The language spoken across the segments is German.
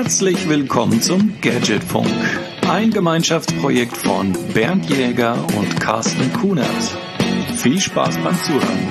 Herzlich willkommen zum Gadgetfunk, ein Gemeinschaftsprojekt von Bernd Jäger und Carsten Kunert. Viel Spaß beim Zuhören.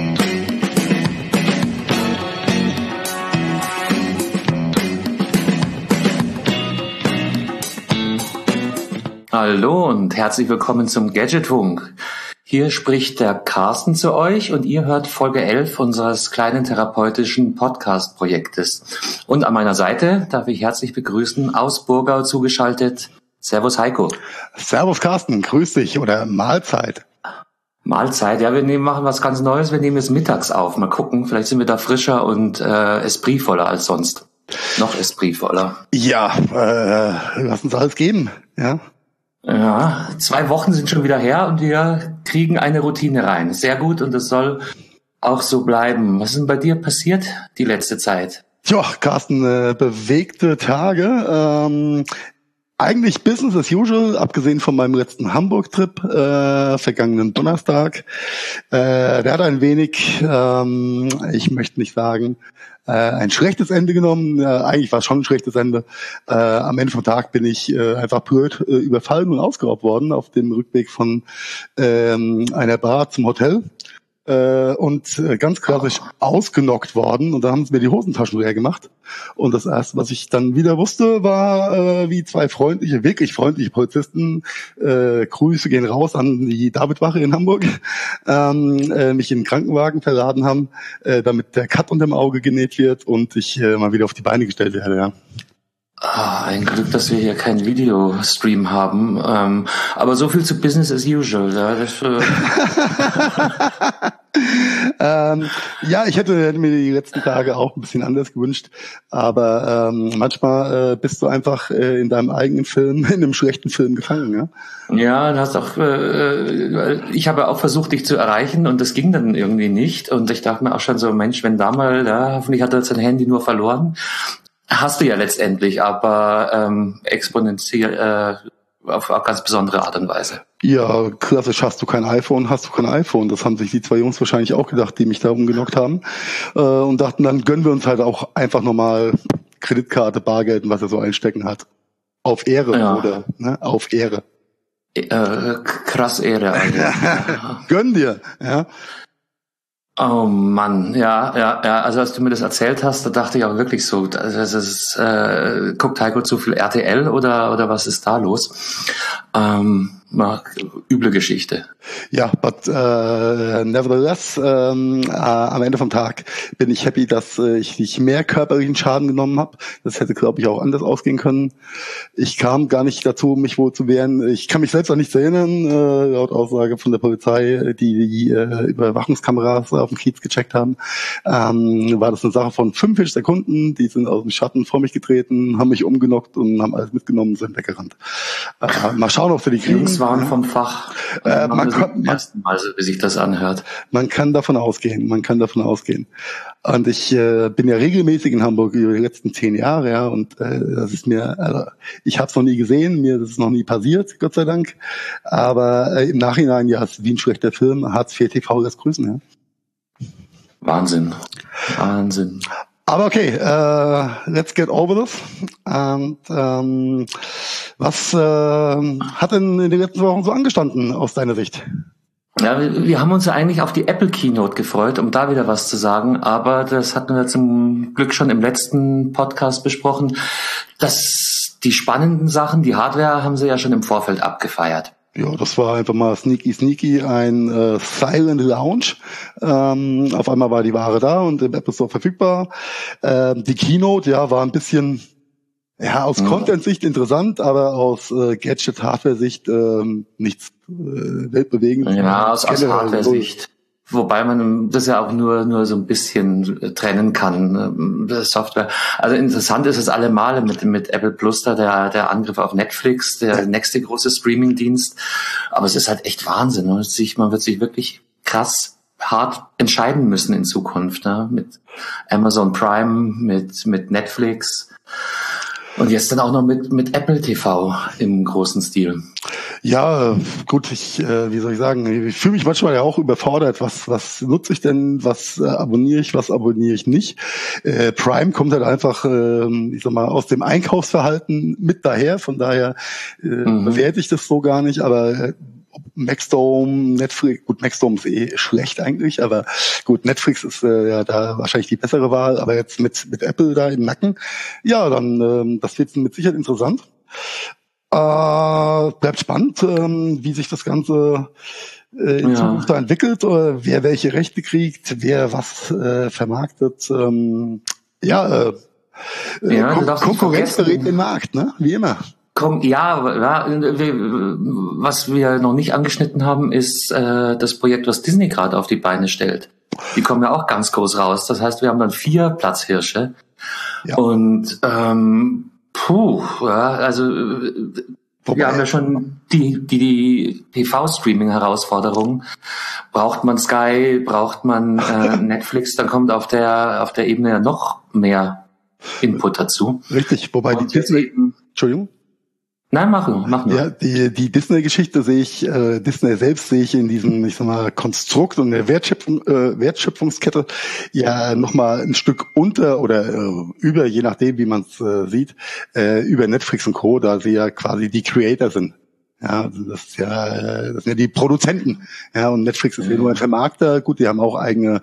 Hallo und herzlich willkommen zum Gadgetfunk. Hier spricht der Carsten zu euch und ihr hört Folge 11 unseres kleinen therapeutischen Podcast-Projektes. Und an meiner Seite darf ich herzlich begrüßen, aus Burgau zugeschaltet, Servus Heiko. Servus Carsten, grüß dich oder Mahlzeit. Mahlzeit, ja, wir machen was ganz Neues, wir nehmen es mittags auf. Mal gucken, vielleicht sind wir da frischer und espritvoller als sonst. Noch espritvoller. Ja, lass uns alles geben, ja. Ja, 2 Wochen sind schon wieder her und wir kriegen eine Routine rein. Sehr gut und das soll auch so bleiben. Was ist denn bei dir passiert die letzte Zeit? Tja, Carsten, bewegte Tage. Eigentlich Business as usual, abgesehen von meinem letzten Hamburg-Trip, vergangenen Donnerstag. Der hat ein wenig, ich möchte nicht sagen, ein schlechtes Ende genommen. Eigentlich war es schon ein schlechtes Ende. Am Ende vom Tag bin ich einfach blöd überfallen und ausgeraubt worden auf dem Rückweg von einer Bar zum Hotel. Und ganz klassisch ausgenockt worden. Und da haben sie mir die Hosentaschen leer gemacht. Und das Erste, was ich dann wieder wusste, war, wie 2 wirklich freundliche Polizisten, Grüße gehen raus an die Davidwache in Hamburg, mich in den Krankenwagen verladen haben, damit der Cut unter dem Auge genäht wird und ich mal wieder auf die Beine gestellt werde, ja. Ein Glück, dass wir hier keinen Videostream haben. Aber so viel zu Business as usual. Ja, ja, ich hätte mir die letzten Tage auch ein bisschen anders gewünscht, aber manchmal bist du einfach in deinem eigenen Film, in einem schlechten Film gefangen, ja? Ja, du hast auch, ich habe auch versucht, dich zu erreichen und das ging dann irgendwie nicht und ich dachte mir auch schon so, Mensch, wenn da mal, ja, hoffentlich hat er sein Handy nur verloren. Hast du ja letztendlich, aber exponentiell auf ganz besondere Art und Weise. Ja, klassisch, hast du kein iPhone. Das haben sich die 2 Jungs wahrscheinlich auch gedacht, die mich da umgenockt haben. Und dachten, dann gönnen wir uns halt auch einfach nochmal Kreditkarte, Bargeld und was er so einstecken hat. Auf Ehre, ja. Oder? Ne? Auf Ehre. Krass Ehre eigentlich. Gönn dir, ja. Oh Mann, ja, also als du mir das erzählt hast, da dachte ich auch wirklich so, das ist, guckt Heiko zu viel RTL oder was ist da los? Üble Geschichte. Ja, but nevertheless, am Ende vom Tag bin ich happy, dass ich nicht mehr körperlichen Schaden genommen habe. Das hätte, glaube ich, auch anders ausgehen können. Ich kam gar nicht dazu, mich wohl zu wehren. Ich kann mich selbst auch nicht erinnern, laut Aussage von der Polizei, die Überwachungskameras auf dem Kiez gecheckt haben. War das eine Sache von 45 Sekunden. Die sind aus dem Schatten vor mich getreten, haben mich umgenockt und haben alles mitgenommen und sind weggerannt. Mal schauen, ob sie die kriegen. Waren vom Fach. Zum ersten Mal, so wie sich das anhört. Man kann davon ausgehen. Und ich bin ja regelmäßig in Hamburg über die letzten 10 Jahre, ja, und das ist mir, also ich habe es noch nie gesehen, mir ist es noch nie passiert, Gott sei Dank. Aber im Nachhinein, ja, es ist wie ein schlechter Film, Hartz IV TV lässt grüßen, ja. Wahnsinn. Aber okay, let's get over this. Und was hat denn in den letzten Wochen so angestanden aus deiner Sicht? Ja, wir haben uns ja eigentlich auf die Apple Keynote gefreut, um da wieder was zu sagen, aber das hatten wir zum Glück schon im letzten Podcast besprochen, dass die spannenden Sachen, die Hardware, haben sie ja schon im Vorfeld abgefeiert. Ja, das war einfach mal sneaky, ein Silent Launch. Auf einmal war die Ware da und im Apple Store verfügbar. Die Keynote, ja, war ein bisschen, ja, aus Content-Sicht interessant, aber aus Gadget-Hardware-Sicht nichts weltbewegendes. Ja, aus Hardware-Sicht. Wobei man das ja auch nur so ein bisschen trennen kann, Software. Also interessant ist es allemal mit Apple Plus da, der Angriff auf Netflix, der nächste große Streaming-Dienst. Aber es ist halt echt Wahnsinn. Man wird sich wirklich krass hart entscheiden müssen in Zukunft, ne? Mit Amazon Prime, mit Netflix. Und jetzt dann auch noch mit Apple TV im großen Stil. Ja, gut, wie soll ich sagen, ich fühle mich manchmal ja auch überfordert. Was nutze ich denn, was abonniere ich nicht? Prime kommt halt einfach, ich sag mal, aus dem Einkaufsverhalten mit daher, von daher bewerte ich das so gar nicht, aber Maxdome, Netflix, gut, Maxdome ist schlecht eigentlich, aber gut, Netflix ist ja da wahrscheinlich die bessere Wahl, aber jetzt mit Apple da im Nacken, ja, dann das wird mit Sicherheit interessant. Bleibt spannend, wie sich das Ganze in Zukunft da entwickelt, wer welche Rechte kriegt, wer was vermarktet. Konkurrenz berät den Markt, ne? Wie immer. Was wir noch nicht angeschnitten haben, ist das Projekt, was Disney gerade auf die Beine stellt. Die kommen ja auch ganz groß raus. Das heißt, wir haben dann 4 Platzhirsche. Ja. Und wir haben ja schon die TV-Streaming-Herausforderung. Braucht man Sky, braucht man Netflix, dann kommt auf der Ebene ja noch mehr Input dazu. Richtig, wobei die Disney... Entschuldigung? Nein, mach nur. Ja, die Disney-Geschichte Disney selbst sehe ich in diesem, ich sag mal, Konstrukt und der Wertschöpfungskette ja nochmal ein Stück unter oder über, je nachdem, wie man es sieht, über Netflix und Co., da sie ja quasi die Creator sind. Ja, das sind ja die Produzenten. Ja, und Netflix ist ja nur ein Vermarkter. Gut, die haben auch eigene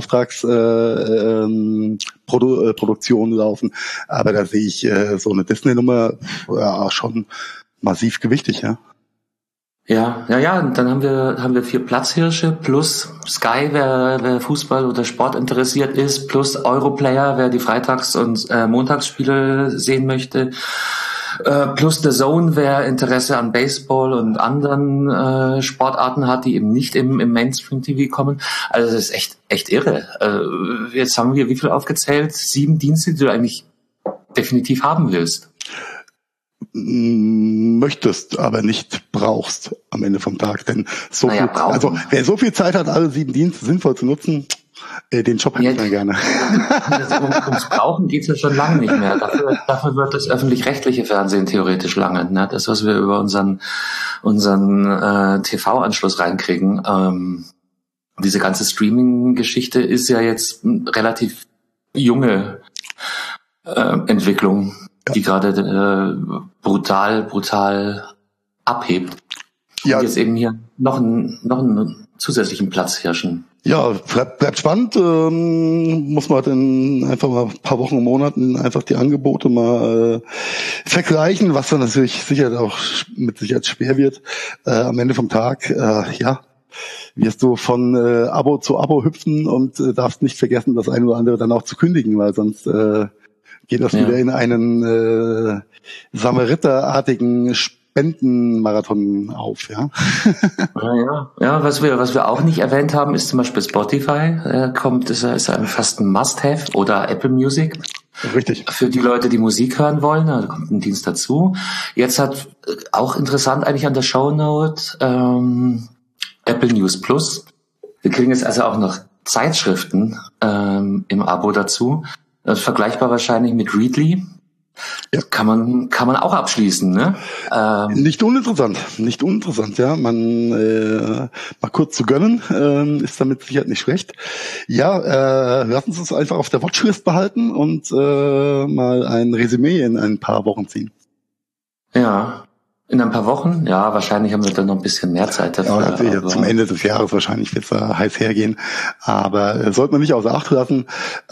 Produktionen laufen. Aber da sehe ich so eine Disney-Nummer schon massiv gewichtig, ja. Ja. Und dann haben wir 4 Platzhirsche plus Sky, wer Fußball oder Sport interessiert ist, plus Europlayer, wer die Freitags- und Montagsspiele sehen möchte. Plus The Zone, wer Interesse an Baseball und anderen Sportarten hat, die eben nicht im Mainstream-TV kommen. Also das ist echt irre. Jetzt haben wir wie viel aufgezählt? 7 Dienste, die du eigentlich definitiv haben willst. Möchtest, aber nicht brauchst am Ende vom Tag. Denn wer so viel Zeit hat, alle 7 Dienste sinnvoll zu nutzen, den Job hätte ich dann gerne. Ums Brauchen geht's ja schon lange nicht mehr. Dafür wird das öffentlich-rechtliche Fernsehen theoretisch lange. Ne? Das, was wir über unseren TV-Anschluss reinkriegen. Diese ganze Streaming-Geschichte ist ja jetzt relativ junge Entwicklung, die gerade brutal abhebt. Und jetzt eben hier noch einen zusätzlichen Platz herrschen. Ja, bleibt spannend. Muss man dann einfach mal ein paar Wochen, Monaten einfach die Angebote mal vergleichen, was dann natürlich mit Sicherheit schwer wird. Am Ende vom Tag, wirst du von Abo zu Abo hüpfen und darfst nicht vergessen, das eine oder andere dann auch zu kündigen, weil sonst geht das wieder in einen Samariterartigen Spendenmarathon auf, ja. Ja, was wir auch nicht erwähnt haben, ist zum Beispiel Spotify. Ist fast ein Must-Have oder Apple Music. Richtig. Für die Leute, die Musik hören wollen, da kommt ein Dienst dazu. Jetzt hat auch interessant eigentlich an der Shownote Apple News Plus. Wir kriegen jetzt also auch noch Zeitschriften im Abo dazu. Das ist vergleichbar wahrscheinlich mit Readly. Ja. Kann man auch abschließen, ne? Nicht uninteressant, ja. Mal kurz zu gönnen, ist damit sicher nicht schlecht. Ja, lassen Sie uns einfach auf der Watchlist behalten und mal ein Resümee in ein paar Wochen ziehen. Ja, in ein paar Wochen? Ja, wahrscheinlich haben wir dann noch ein bisschen mehr Zeit dafür. Ja, zum Ende des Jahres wahrscheinlich wird es heiß hergehen. Aber sollte man nicht außer Acht lassen.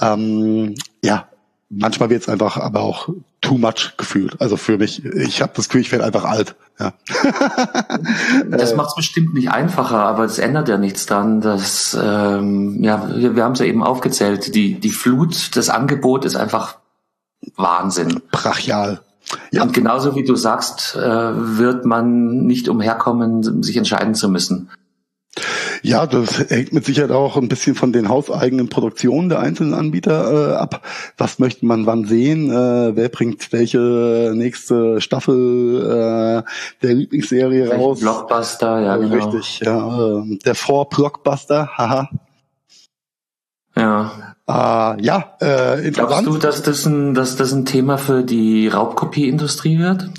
Manchmal wird es einfach aber auch too much gefühlt. Also für mich, ich habe das Gefühl, ich werde einfach alt. Ja. Das macht es bestimmt nicht einfacher, aber es ändert ja nichts dran. Dass, wir haben es ja eben aufgezählt, die Flut, das Angebot ist einfach Wahnsinn. Brachial. Ja. Und genauso wie du sagst, wird man nicht umherkommen, sich entscheiden zu müssen. Ja, das hängt mit Sicherheit auch ein bisschen von den hauseigenen Produktionen der einzelnen Anbieter ab. Was möchte man wann sehen? Wer bringt welche nächste Staffel der Lieblingsserie raus? Blockbuster, ja, genau. Richtig, ja. Der Blockbuster, haha. Interessant. Glaubst du, dass das ein Thema für die Raubkopieindustrie wird?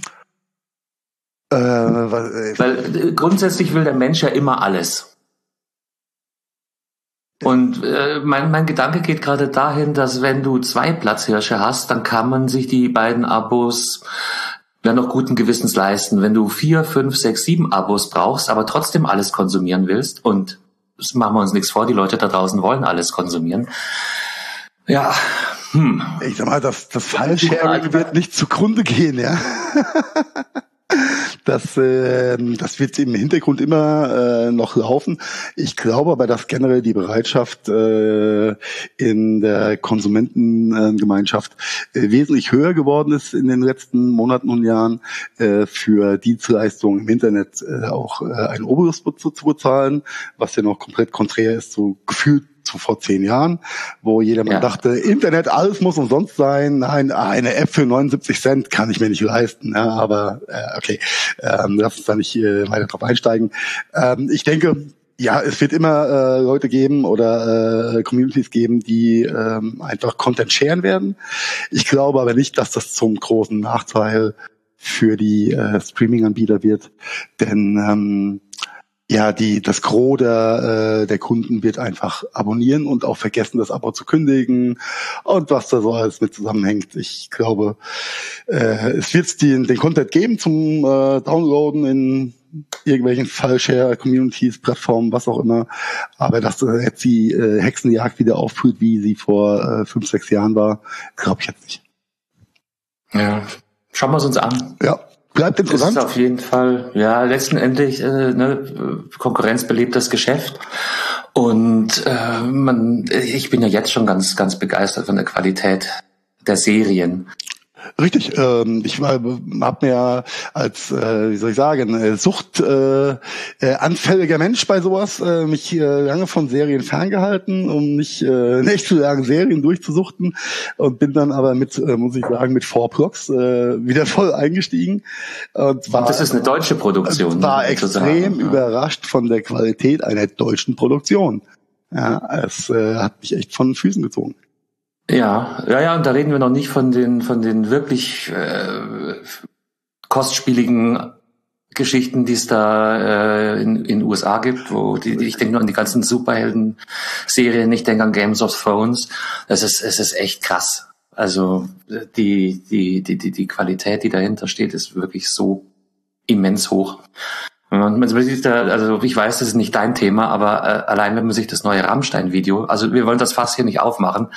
Weil grundsätzlich will der Mensch ja immer alles. Und mein Gedanke geht gerade dahin, dass wenn du 2 Platzhirsche hast, dann kann man sich die beiden Abos dann noch guten Gewissens leisten. Wenn du 4, 5, 6, 7 Abos brauchst, aber trotzdem alles konsumieren willst, und das machen wir uns nichts vor, die Leute da draußen wollen alles konsumieren. Ja. Ich sag mal, das File-Sharing wird nicht zugrunde gehen, ja. Das wird im Hintergrund immer noch laufen. Ich glaube aber, dass generell die Bereitschaft in der Konsumentengemeinschaft wesentlich höher geworden ist in den letzten Monaten und Jahren, für Dienstleistungen im Internet auch ein Obolus zu bezahlen, was ja noch komplett konträr ist, so gefühlt zu vor 10 Jahren, wo jedermann dachte, Internet, alles muss umsonst sein. Nein, eine App für 79 Cent kann ich mir nicht leisten. Ja, aber okay, lass uns da nicht weiter drauf einsteigen. Ich denke, ja, es wird immer Leute geben oder Communities geben, die einfach Content sharen werden. Ich glaube aber nicht, dass das zum großen Nachteil für die Streaming-Anbieter wird, denn das Gros der Kunden wird einfach abonnieren und auch vergessen, das Abo zu kündigen und was da so alles mit zusammenhängt. Ich glaube, es wird den Content geben zum Downloaden in irgendwelchen File-Share-Communities, Plattformen, was auch immer. Aber dass jetzt die Hexenjagd wieder aufführt, wie sie vor 5, 6 Jahren war, glaube ich jetzt nicht. Ja, schauen wir es uns an. Ja. Bleibt interessant. Das ist auf jeden Fall, letztendlich Konkurrenz belebt das Geschäft. Und ich bin ja jetzt schon ganz, ganz begeistert von der Qualität der Serien. Richtig, ich habe mir als, suchtanfälliger Mensch bei sowas mich lange von Serien ferngehalten, um nicht nächtelang Serien durchzusuchten, und bin dann aber mit 4 Blocks wieder voll eingestiegen. Und das ist eine deutsche Produktion. War extrem überrascht von der Qualität einer deutschen Produktion. Ja, es hat mich echt von den Füßen gezogen. Ja, und da reden wir noch nicht von den wirklich kostspieligen Geschichten, die es da in USA gibt, wo ich denke nur an die ganzen Superhelden-Serien, ich denke an Games of Thrones. Es ist echt krass. Also die Qualität, die dahinter steht, ist wirklich so immens hoch. Also ich weiß, das ist nicht dein Thema, aber allein wenn man sich das neue Rammstein-Video, also wir wollen das Fass hier nicht aufmachen,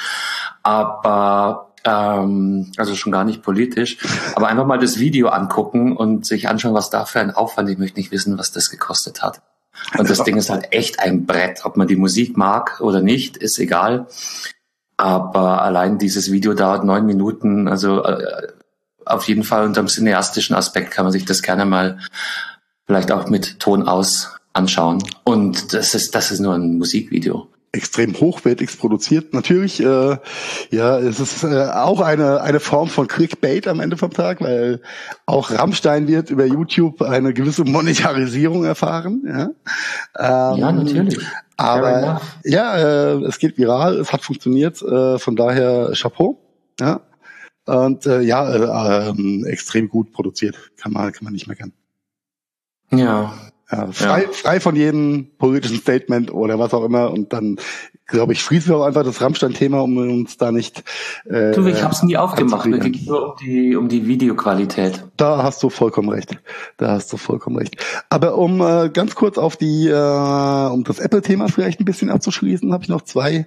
aber also schon gar nicht politisch, aber einfach mal das Video angucken und sich anschauen, was da für ein Aufwand, ich möchte nicht wissen, was das gekostet hat. Und das Ding ist halt echt ein Brett, ob man die Musik mag oder nicht, ist egal, aber allein dieses Video dauert 9 Minuten, also auf jeden Fall unter dem cineastischen Aspekt kann man sich das gerne mal vielleicht auch mit Ton aus anschauen. Und das ist nur ein Musikvideo. Extrem hochwertig produziert. Natürlich, es ist auch eine Form von Clickbait am Ende vom Tag, weil auch Rammstein wird über YouTube eine gewisse Monetarisierung erfahren. Ja, natürlich. Aber es geht viral, es hat funktioniert, von daher Chapeau. Ja. Und extrem gut produziert, kann man nicht meckern. Ja. Frei von jedem politischen Statement oder was auch immer, und dann, glaube ich, schließen wir auch einfach das Rammstein-Thema, um uns da nicht ich hab's nie aufgemacht, mir ging nur um die Videoqualität. Da hast du vollkommen recht. Aber um ganz kurz auf um das Apple-Thema vielleicht ein bisschen abzuschließen, habe ich noch 2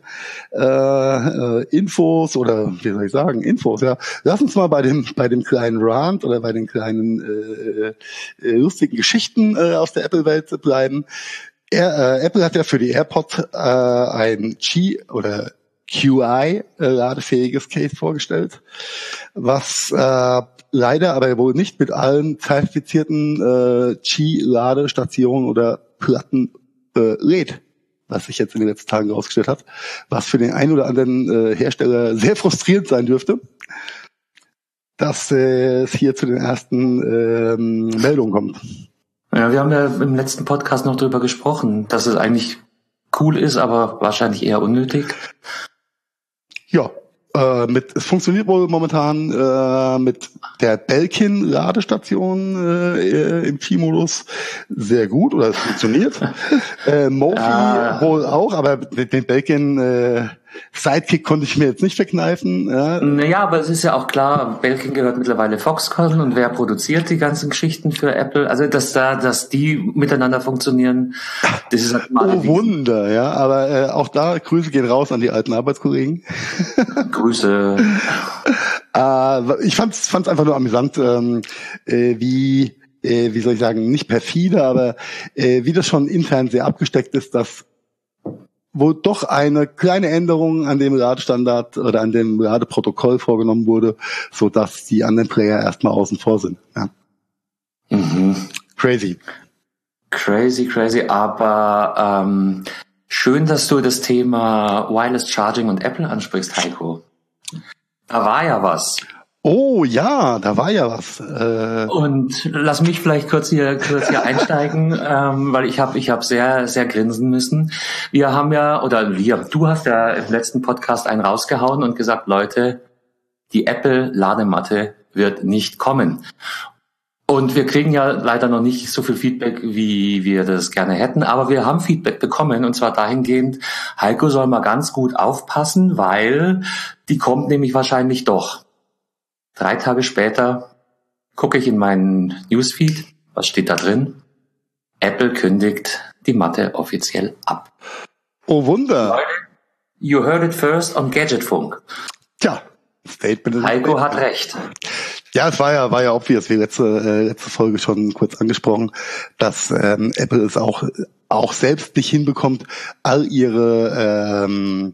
Infos, oder wie soll ich sagen, Infos, ja. Lass uns mal bei dem kleinen Rant oder bei den kleinen lustigen Geschichten aus der Apple-Welt bleiben. Apple hat ja für die AirPods ein QI ladefähiges Case vorgestellt, was leider aber wohl nicht mit allen zertifizierten Qi-Ladestationen oder Platten lädt, was sich jetzt in den letzten Tagen herausgestellt hat, was für den einen oder anderen Hersteller sehr frustrierend sein dürfte, dass es hier zu den ersten Meldungen kommt. Ja, wir haben ja im letzten Podcast noch drüber gesprochen, dass es eigentlich cool ist, aber wahrscheinlich eher unnötig. Ja, es funktioniert wohl momentan mit der Belkin-Ladestation im Qi-Modus sehr gut, oder es funktioniert. Mophie wohl auch, aber mit dem Belkin Sidekick konnte ich mir jetzt nicht verkneifen. Ja. Naja, aber es ist ja auch klar, Belkin gehört mittlerweile Foxconn, und wer produziert die ganzen Geschichten für Apple? Also dass die miteinander funktionieren, das ist halt mal Oh Wunder, ja. Aber auch da Grüße gehen raus an die alten Arbeitskollegen. Grüße. Ich fand's einfach nur amüsant, wie soll ich sagen, nicht perfide, aber wie das schon intern sehr abgesteckt ist, dass wo doch eine kleine Änderung an dem Ladestandard oder an dem Ladeprotokoll vorgenommen wurde, so dass die anderen Player erstmal außen vor sind. Ja. Mhm. Crazy, aber schön, dass du das Thema Wireless Charging und Apple ansprichst, Heiko. Da war ja was. Oh ja, da war ja was. Und lass mich vielleicht kurz hier einsteigen, weil ich hab sehr, sehr grinsen müssen. Du hast ja im letzten Podcast einen rausgehauen und gesagt, Leute, die Apple-Ladematte wird nicht kommen. Und wir kriegen ja leider noch nicht so viel Feedback, wie wir das gerne hätten, aber wir haben Feedback bekommen, und zwar dahingehend, Heiko soll mal ganz gut aufpassen, weil die kommt nämlich wahrscheinlich doch. 3 Tage später gucke ich in meinen Newsfeed, was steht da drin? Apple kündigt die Matte offiziell ab. Oh Wunder. Leute, you heard it first on Gadgetfunk. Tja, Statement. Heiko hat recht. Ja, es war ja obvious, wie letzte Folge schon kurz angesprochen, dass Apple es auch selbst nicht hinbekommt, all ihre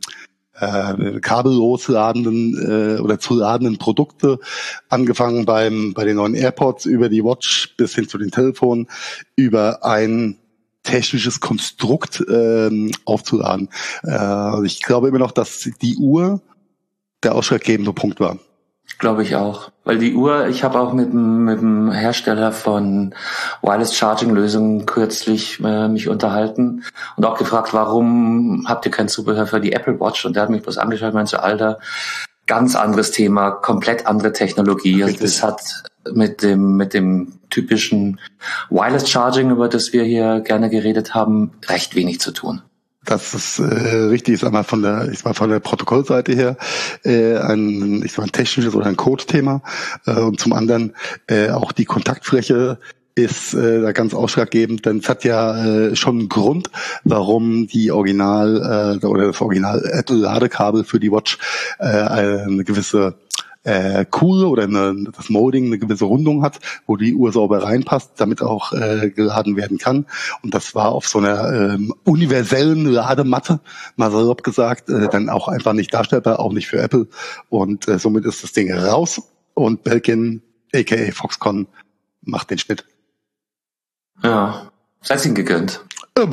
kabellos ladenden oder zu ladenden Produkte, angefangen bei den neuen AirPods über die Watch bis hin zu den Telefonen, über ein technisches Konstrukt aufzuladen. Ich glaube immer noch, dass die Uhr der ausschlaggebende Punkt war. Glaube ich auch. Weil die Uhr, ich habe auch mit dem Hersteller von Wireless Charging Lösungen kürzlich mich unterhalten und auch gefragt, warum habt ihr kein Zubehör für die Apple Watch? Und der hat mich bloß angeschaut und meinte, Alter, ganz anderes Thema, komplett andere Technologie. Also das hat mit dem typischen Wireless Charging, über das wir hier gerne geredet haben, recht wenig zu tun. Das ist richtig, ist einmal von der Protokollseite her ein technisches oder ein Code-Thema, und zum anderen auch die Kontaktfläche ist da ganz ausschlaggebend, denn es hat ja schon einen Grund, warum das Original Apple-Ladekabel für die Watch eine gewisse Kuhle oder das Molding eine gewisse Rundung hat, wo die Uhr sauber reinpasst, damit auch geladen werden kann. Und das war auf so einer universellen Ladematte, mal salopp gesagt, dann auch einfach nicht darstellbar, auch nicht für Apple. Und somit ist das Ding raus und Belkin, aka Foxconn, macht den Schnitt. Ja, sei ihm gegönnt.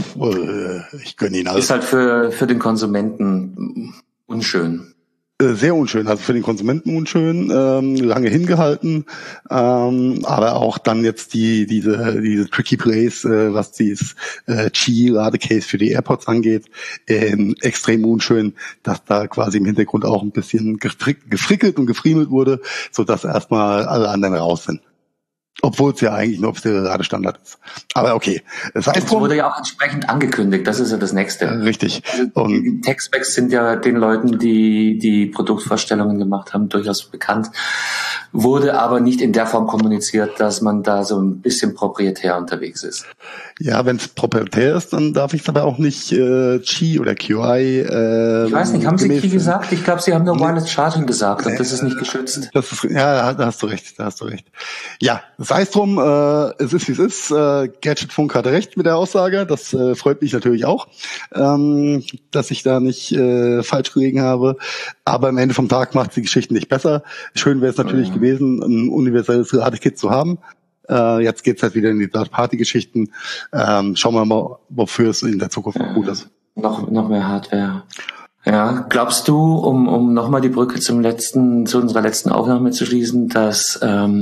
Ich gönne ihn alles. Ist halt für den Konsumenten unschön. Sehr unschön, also für den Konsumenten unschön, lange hingehalten, aber auch dann jetzt diese Tricky Plays, was dieses Qi-Ladecase für die AirPods angeht, extrem unschön, dass da quasi im Hintergrund auch ein bisschen gefrickelt und gefriemelt wurde, sodass erstmal alle anderen raus sind. Obwohl es ja eigentlich ein offizieller Ladestandard ist. Aber okay. Es wurde ja auch entsprechend angekündigt, das ist ja das Nächste. Richtig. Und die Tech-Specs sind ja den Leuten, die Produktvorstellungen gemacht haben, durchaus bekannt. Wurde aber nicht in der Form kommuniziert, dass man da so ein bisschen proprietär unterwegs ist. Ja, wenn es proprietär ist, dann darf ich es aber auch nicht Qi oder QI. Ich weiß nicht, haben Sie Qi gesagt? Ich glaube, Sie haben nur Wireless Charging gesagt und das ist nicht geschützt. Da hast du recht. Ja, sei es drum, es ist wie es ist. Gadgetfunk hatte recht mit der Aussage. Das freut mich natürlich auch, dass ich da nicht falsch gelegen habe. Aber am Ende vom Tag macht die Geschichte nicht besser. Schön wäre es natürlich gewesen, ein universelles Ladekit zu haben. Jetzt geht's halt wieder in die Third-Party-Geschichten. Schauen wir mal, wofür es in der Zukunft noch gut ist. Noch mehr Hardware. Ja, glaubst du, um nochmal die Brücke zu unserer letzten Aufnahme zu schließen, dass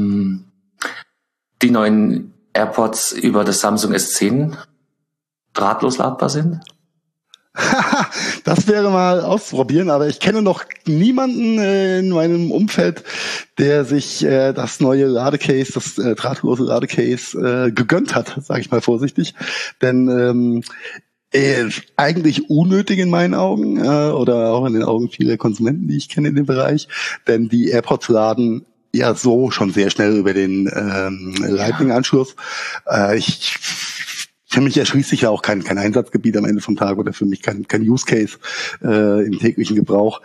die neuen AirPods über das Samsung S10 drahtlos ladbar sind? Das wäre mal auszuprobieren, aber ich kenne noch niemanden in meinem Umfeld, der sich das neue Ladecase, das drahtlose Ladecase gegönnt hat, sage ich mal vorsichtig. Denn eigentlich unnötig in meinen Augen oder auch in den Augen vieler Konsumenten, die ich kenne in dem Bereich, denn die AirPods laden ja so schon sehr schnell über den Lightning-Anschluss. Für mich erschließt sich ja auch kein Einsatzgebiet am Ende vom Tag oder für mich kein Use Case im täglichen Gebrauch.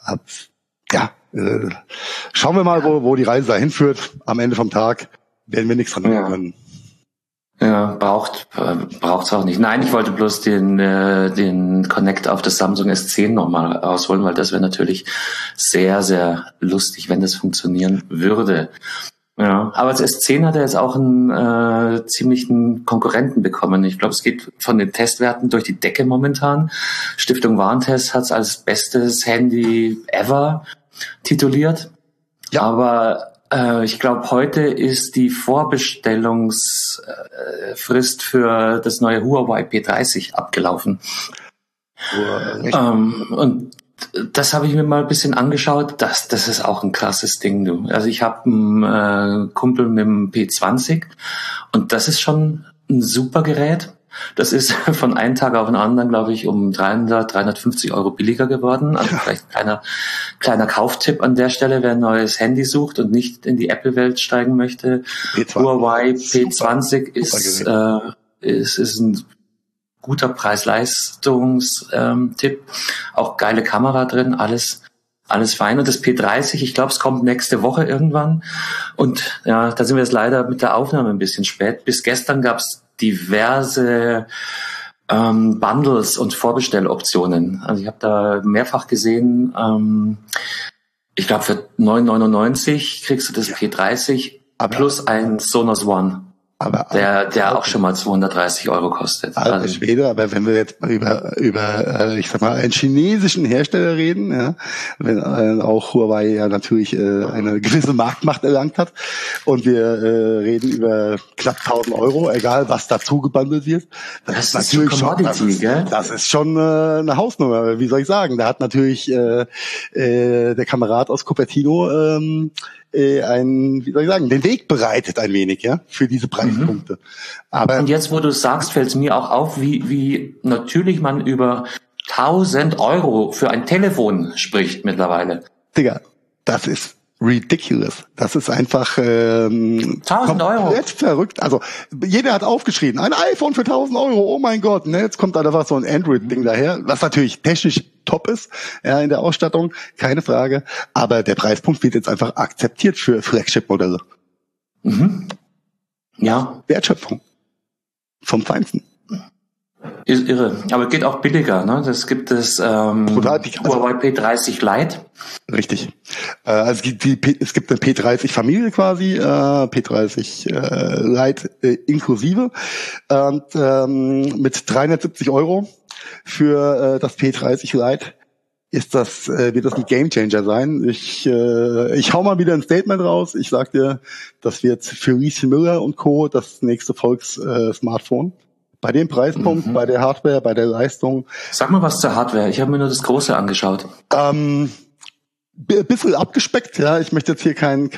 Schauen wir mal, wo die Reise dahin führt. Am Ende vom Tag werden wir nichts dran machen können. Ja, braucht's auch nicht. Nein, ich wollte bloß den Connect auf das Samsung S10 nochmal rausholen, weil das wäre natürlich sehr, sehr lustig, wenn das funktionieren würde. Ja, aber das S10 hat ja jetzt auch einen ziemlichen Konkurrenten bekommen. Ich glaube, es geht von den Testwerten durch die Decke momentan. Stiftung Warentest hat es als bestes Handy ever tituliert. Ja. Aber ich glaube, heute ist die Vorbestellungsfrist für das neue Huawei P30 abgelaufen. Und das habe ich mir mal ein bisschen angeschaut. Das ist auch ein krasses Ding, du. Also ich habe einen Kumpel mit dem P20 und das ist schon ein super Gerät. Das ist von einem Tag auf den anderen, glaube ich, um 350 Euro billiger geworden. Also vielleicht kleiner Kauftipp an der Stelle, wer ein neues Handy sucht und nicht in die Apple-Welt steigen möchte. Huawei P20 ist ein guter Preis-Leistungs-Tipp. Auch geile Kamera drin, alles fein. Und das P30, ich glaube, es kommt nächste Woche irgendwann. Und ja, da sind wir jetzt leider mit der Aufnahme ein bisschen spät. Bis gestern gab es diverse Bundles und Vorbestelloptionen. Also ich habe da mehrfach gesehen, ich glaube für 9,99 kriegst du das P30 plus ein Sonos One. Der auch schon mal 230 Euro kostet. Also Schwede, aber wenn wir jetzt über ich sag mal, einen chinesischen Hersteller reden, ja, wenn auch Huawei ja natürlich eine gewisse Marktmacht erlangt hat und wir reden über knapp 1.000 Euro, egal was dazu gebundelt wird, das ist natürlich das ist schon eine Hausnummer, wie soll ich sagen, da hat natürlich der Kamerad aus Cupertino den Weg bereitet ein wenig, ja, für diese Preispunkte. Aber und jetzt, wo du sagst, fällt es mir auch auf, wie natürlich man über 1.000 Euro für ein Telefon spricht mittlerweile. Digga, das ist ridiculous. Das ist einfach 1.000 Euro. Komplett verrückt. Also jeder hat aufgeschrien, ein iPhone für 1.000 Euro, oh mein Gott. Ne? Jetzt kommt da einfach so ein Android-Ding daher, was natürlich technisch top ist, ja, in der Ausstattung, keine Frage. Aber der Preispunkt wird jetzt einfach akzeptiert für Flagship-Modelle. Mhm. Ja. Wertschöpfung. Vom Feinsten. Ist irre. Aber geht auch billiger, ne? Das gibt es Huawei P30 Lite. Richtig. Also es gibt eine P30-Familie quasi, P30 Lite inklusive. Und mit 370 Euro für das P30 Lite wird das ein Gamechanger sein. Ich hau mal wieder ein Statement raus. Ich sag dir, das wird für Lieschen Müller und Co. das nächste Volks-Smartphone. Bei dem Preispunkt, bei der Hardware, bei der Leistung. Sag mal was zur Hardware. Ich habe mir nur das Große angeschaut. Bisschen abgespeckt, ja. Ich möchte jetzt hier keine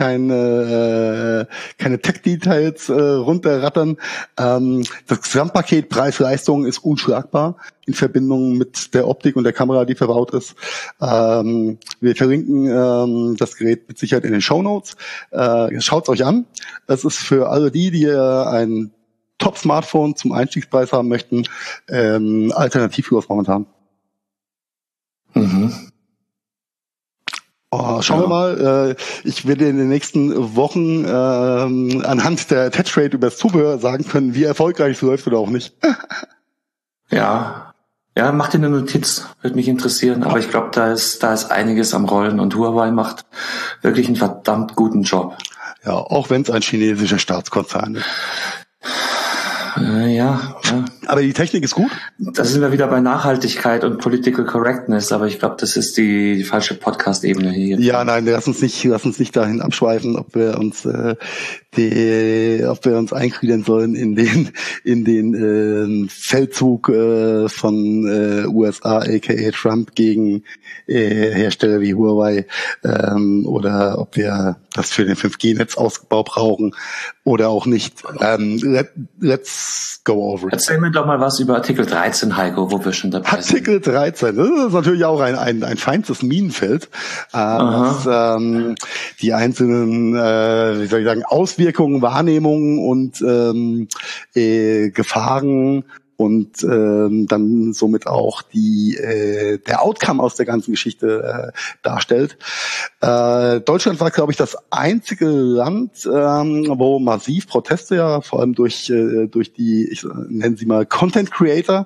Tech-Details runterrattern. Das Gesamtpaket Preis-Leistung ist unschlagbar in Verbindung mit der Optik und der Kamera, die verbaut ist. Wir verlinken das Gerät mit Sicherheit in den Shownotes. Schaut's euch an. Es ist für alle die ein Top-Smartphone zum Einstiegspreis haben möchten, alternativlos momentan. Mhm. Schauen wir mal. Ich werde in den nächsten Wochen anhand der Attach-Rate über das Zubehör sagen können, wie erfolgreich es läuft oder auch nicht. Ja, mach dir eine Notiz, würde mich interessieren. Aber ich glaube, da ist einiges am Rollen und Huawei macht wirklich einen verdammt guten Job. Ja, auch wenn es ein chinesischer Staatskonzern ist. Ja. Aber die Technik ist gut. Da sind wir wieder bei Nachhaltigkeit und Political Correctness, aber ich glaube, das ist die falsche Podcast-Ebene hier. Ja, nein, lass uns nicht dahin abschweifen, ob wir uns ob wir uns eingliedern sollen in den Feldzug von USA, aka Trump, gegen Hersteller wie Huawei, oder ob wir das für den 5G-Netzausbau brauchen oder auch nicht. Let's go over it. Erzähl mir doch mal was über Artikel 13, Heiko, wo wir schon dabei sind. Artikel 13, das ist natürlich auch ein feinstes Minenfeld, was die einzelnen, wie soll ich sagen, Auswirkungen, Wahrnehmungen und Gefahren und dann somit auch der Outcome aus der ganzen Geschichte darstellt. Deutschland war, glaube ich, das einzige Land, wo massiv Proteste ja vor allem durch die, ich nenne sie mal Content Creator,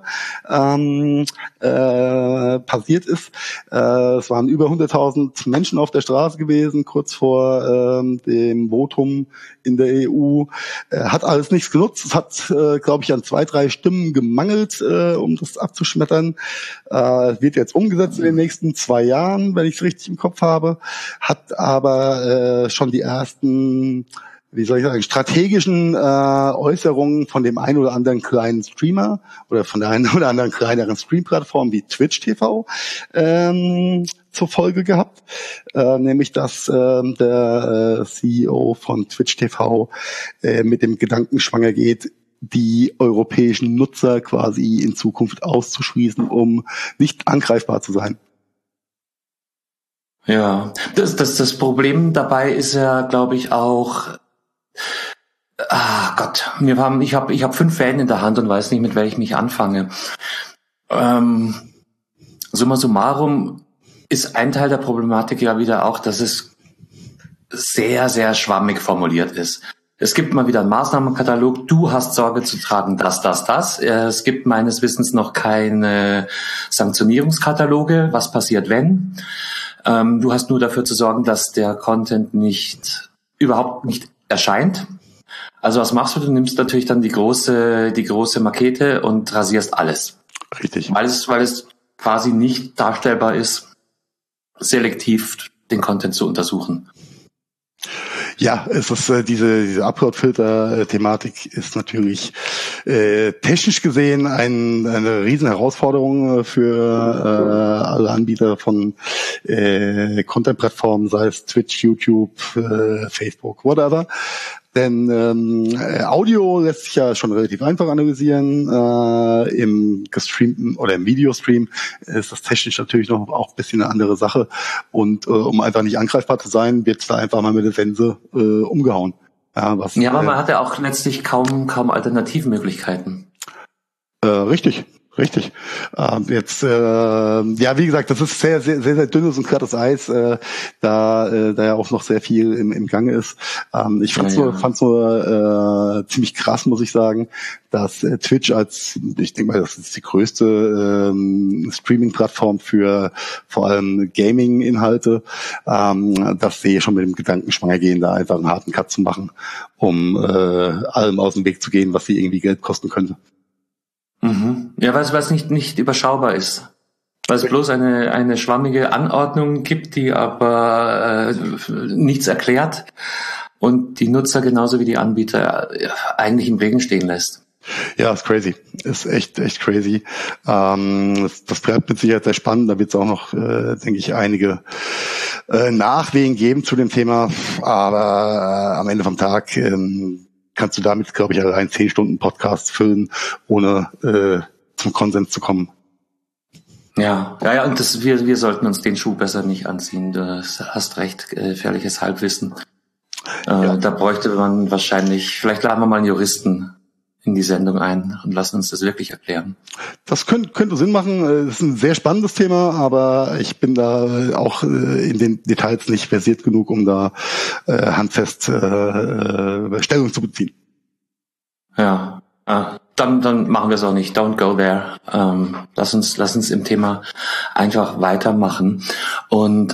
passiert ist. Es waren über 100.000 Menschen auf der Straße gewesen, kurz vor dem Votum in der EU. Hat alles nichts genutzt. Es hat, glaube ich, an 2-3 Stimmen gemangelt, um das abzuschmettern. Wird jetzt umgesetzt in den nächsten 2 Jahren, wenn ich es richtig im Kopf habe. Hat aber schon die ersten, wie soll ich sagen, strategischen Äußerungen von dem einen oder anderen kleinen Streamer oder von der einen oder anderen kleineren Stream-Plattform wie Twitch TV zur Folge gehabt, nämlich dass der CEO von Twitch TV mit dem Gedanken schwanger geht, die europäischen Nutzer quasi in Zukunft auszuschließen, um nicht angreifbar zu sein. Ja, das Problem dabei ist ja, glaube ich, auch, ich habe 5 Fäden in der Hand und weiß nicht, mit welchem ich anfange. Summa summarum ist ein Teil der Problematik ja wieder auch, dass es sehr, sehr schwammig formuliert ist. Es gibt mal wieder einen Maßnahmenkatalog, du hast Sorge zu tragen, das. Es gibt meines Wissens noch keine Sanktionierungskataloge, was passiert, wenn. Du hast nur dafür zu sorgen, dass der Content überhaupt nicht erscheint. Also was machst du? Du nimmst natürlich dann die große Makete und rasierst alles. Richtig. Weil es quasi nicht darstellbar ist, selektiv den Content zu untersuchen. Ja, es ist diese Upload-Filter-Thematik ist natürlich technisch gesehen eine riesen Herausforderung für alle Anbieter von Content-Plattformen, sei es Twitch, YouTube, Facebook, whatever. Denn Audio lässt sich ja schon relativ einfach analysieren. Im gestreamten oder im Videostream ist das technisch natürlich noch auch ein bisschen eine andere Sache. Und um einfach nicht angreifbar zu sein, wird da einfach mal mit der Sense umgehauen. Ja, aber man hat ja auch letztlich kaum Alternativmöglichkeiten. Richtig. Wie gesagt, das ist sehr, sehr, sehr, sehr dünnes und glattes Eis, da ja auch noch sehr viel im Gange ist. Ich fand's nur ziemlich krass, muss ich sagen, dass Twitch ich denke mal, das ist die größte Streaming-Plattform für vor allem Gaming-Inhalte, dass sie schon mit dem Gedanken schwanger gehen, da einfach einen harten Cut zu machen, um allem aus dem Weg zu gehen, was sie irgendwie Geld kosten könnte. Mhm. Ja, weil es nicht überschaubar ist. Weil es bloß eine schwammige Anordnung gibt, die aber nichts erklärt und die Nutzer genauso wie die Anbieter eigentlich im Regen stehen lässt. Ja, ist crazy. Ist echt crazy. Das bleibt mit Sicherheit sehr spannend. Da wird es auch noch, denke ich, einige Nachwehen geben zu dem Thema. Aber am Ende vom Tag kannst du damit, glaube ich, allein 10 Stunden Podcast füllen, ohne zum Konsens zu kommen. Ja, und wir sollten uns den Schuh besser nicht anziehen. Du hast recht, gefährliches Halbwissen. Da bräuchte man wahrscheinlich, vielleicht laden wir mal einen Juristen in die Sendung ein und lassen uns das wirklich erklären. Das könnte Sinn machen. Das ist ein sehr spannendes Thema, aber ich bin da auch in den Details nicht versiert genug, um da handfest Stellung zu beziehen. Ja, dann machen wir es auch nicht. Don't go there. Lass uns im Thema einfach weitermachen. Und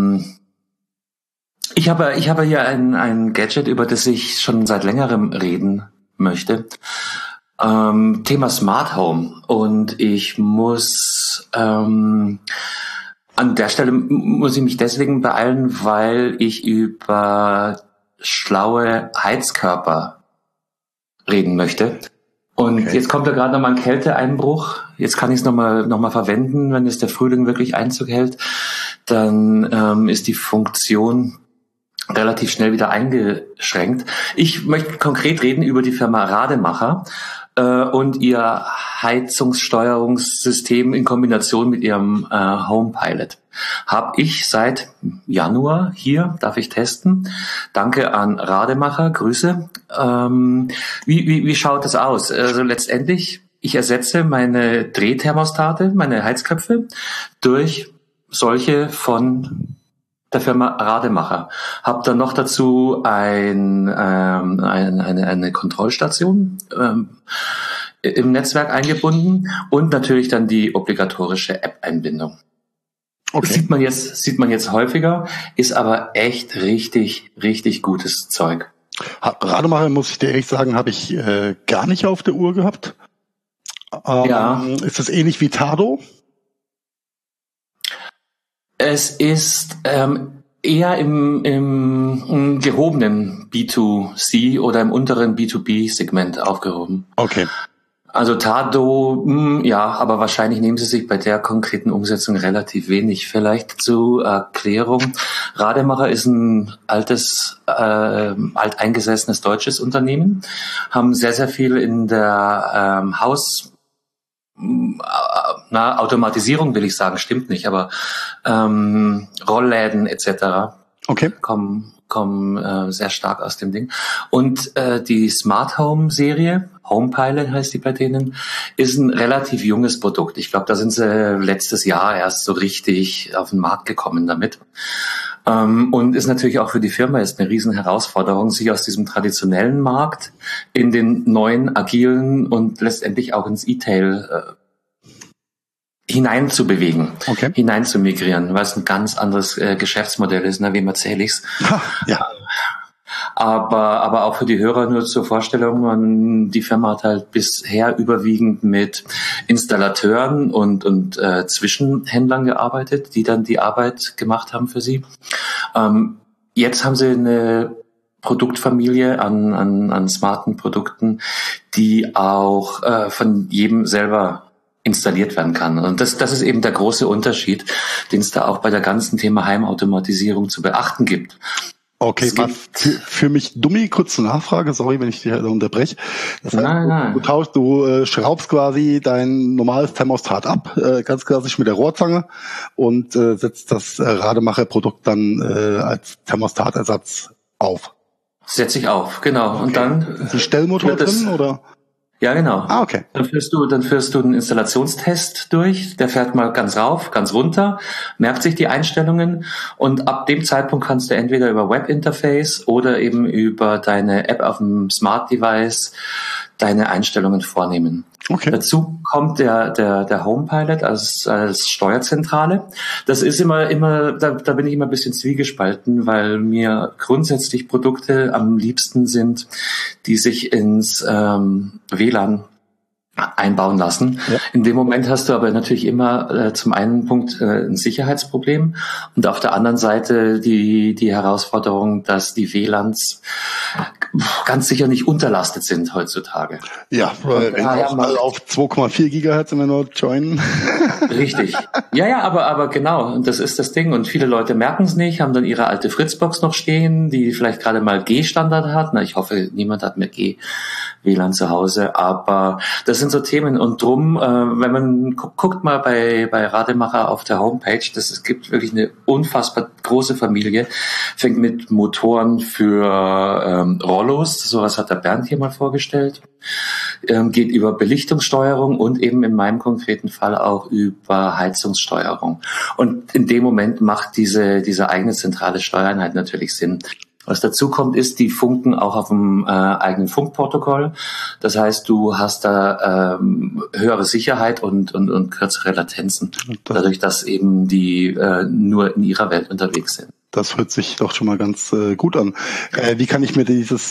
ich habe hier ein Gadget, über das ich schon seit längerem reden möchte. Thema Smart Home. Und ich muss an der Stelle muss ich mich deswegen beeilen, weil ich über schlaue Heizkörper reden möchte. Und Jetzt kommt da gerade nochmal ein Kälteeinbruch. Jetzt kann ich es nochmal verwenden, wenn jetzt der Frühling wirklich Einzug hält. Dann ist die Funktion relativ schnell wieder eingeschränkt. Ich möchte konkret reden über die Firma Rademacher und ihr Heizungssteuerungssystem in Kombination mit ihrem HomePilot. Habe ich seit Januar hier, darf ich testen. Danke an Rademacher, Grüße. Wie schaut das aus? Also letztendlich, ich ersetze meine Drehthermostate, meine Heizköpfe durch solche von der Firma Rademacher. Hab dann noch dazu eine Kontrollstation im Netzwerk eingebunden und natürlich dann die obligatorische App-Einbindung. Okay. Sieht man jetzt häufiger, ist aber echt richtig, richtig gutes Zeug. Rademacher, muss ich dir ehrlich sagen, habe ich gar nicht auf der Uhr gehabt. Ist das ähnlich wie Tado? Es ist eher im gehobenen B2C oder im unteren B2B-Segment aufgehoben. Okay. Also Tado, ja, aber wahrscheinlich nehmen sie sich bei der konkreten Umsetzung relativ wenig. Vielleicht zur Erklärung. Rademacher ist ein alteingesessenes deutsches Unternehmen, haben sehr, sehr viel in der Automatisierung will ich sagen, stimmt nicht, aber Rollläden etc. Okay. kommen sehr stark aus dem Ding. Und die Smart Home Serie, HomePilot heißt die bei denen, ist ein relativ junges Produkt. Ich glaube, da sind sie letztes Jahr erst so richtig auf den Markt gekommen damit. Und ist natürlich auch für die Firma jetzt eine riesen Herausforderung, sich aus diesem traditionellen Markt in den neuen, agilen und letztendlich auch ins E-Tail hinein zu bewegen, hinein zu migrieren, weil es ein ganz anderes Geschäftsmodell ist, wem erzähle ich's? Ja. Aber auch für die Hörer nur zur Vorstellung, die Firma hat halt bisher überwiegend mit Installateuren und Zwischenhändlern gearbeitet, die dann die Arbeit gemacht haben für sie. Jetzt haben sie eine Produktfamilie an smarten Produkten, die auch von jedem selber installiert werden kann. Und das ist eben der große Unterschied, den es da auch bei der ganzen Thema Heimautomatisierung zu beachten gibt. Okay, für mich dummi, kurze Nachfrage, sorry, wenn ich dich unterbreche. Das heißt, nein. Du schraubst quasi dein normales Thermostat ab, ganz klassisch mit der Rohrzange und setzt das Rademacher-Produkt dann als Thermostatersatz auf. Setze ich auf, genau. Okay. Und dann ist ein Stellmotor drin, oder? Ja, genau. Okay. Dann führst du einen Installationstest durch. Der fährt mal ganz rauf, ganz runter, merkt sich die Einstellungen und ab dem Zeitpunkt kannst du entweder über Webinterface oder eben über deine App auf dem Smart Device deine Einstellungen vornehmen. Okay. Dazu kommt der HomePilot als Steuerzentrale. Das ist immer, da bin ich immer ein bisschen zwiegespalten, weil mir grundsätzlich Produkte am liebsten sind, die sich ins WLAN einbauen lassen. Ja. In dem Moment hast du aber natürlich immer zum einen Punkt ein Sicherheitsproblem und auf der anderen Seite die Herausforderung, dass die WLANs ganz sicher nicht unterlastet sind heutzutage. Ja, weil mal auf 2,4 Gigahertz immer nur joinen. Richtig. Ja, aber genau, und das ist das Ding. Und viele Leute merken es nicht, haben dann ihre alte Fritzbox noch stehen, die vielleicht gerade mal G-Standard hat. Ich hoffe, niemand hat mehr G-WLAN zu Hause, aber das sind so Themen. Und drum, wenn man guckt mal bei Rademacher auf der Homepage, es gibt wirklich eine unfassbar große Familie, fängt mit Motoren für Rollos, sowas hat der Bernd hier mal vorgestellt, geht über Belichtungssteuerung und eben in meinem konkreten Fall auch über Heizungssteuerung. Und in dem Moment macht diese eigene zentrale Steuereinheit natürlich Sinn. Was dazu kommt, ist, die funken auch auf dem eigenen Funkprotokoll. Das heißt, du hast da höhere Sicherheit und kürzere Latenzen, dadurch, dass eben die nur in ihrer Welt unterwegs sind. Das hört sich doch schon mal ganz gut an. Wie kann ich mir dieses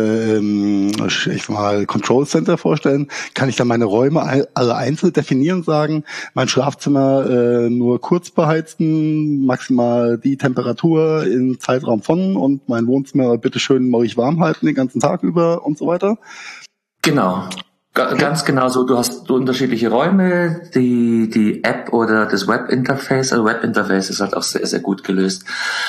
Control Center vorstellen? Kann ich da meine Räume alle einzeln definieren, sagen, mein Schlafzimmer nur kurz beheizen, maximal die Temperatur im Zeitraum von und mein Wohnzimmer bitte schön morgens warm halten den ganzen Tag über und so weiter? Genau. Ganz genau so. Du hast unterschiedliche Räume, die App oder das Webinterface. Also Webinterface ist halt auch sehr, sehr gut gelöst.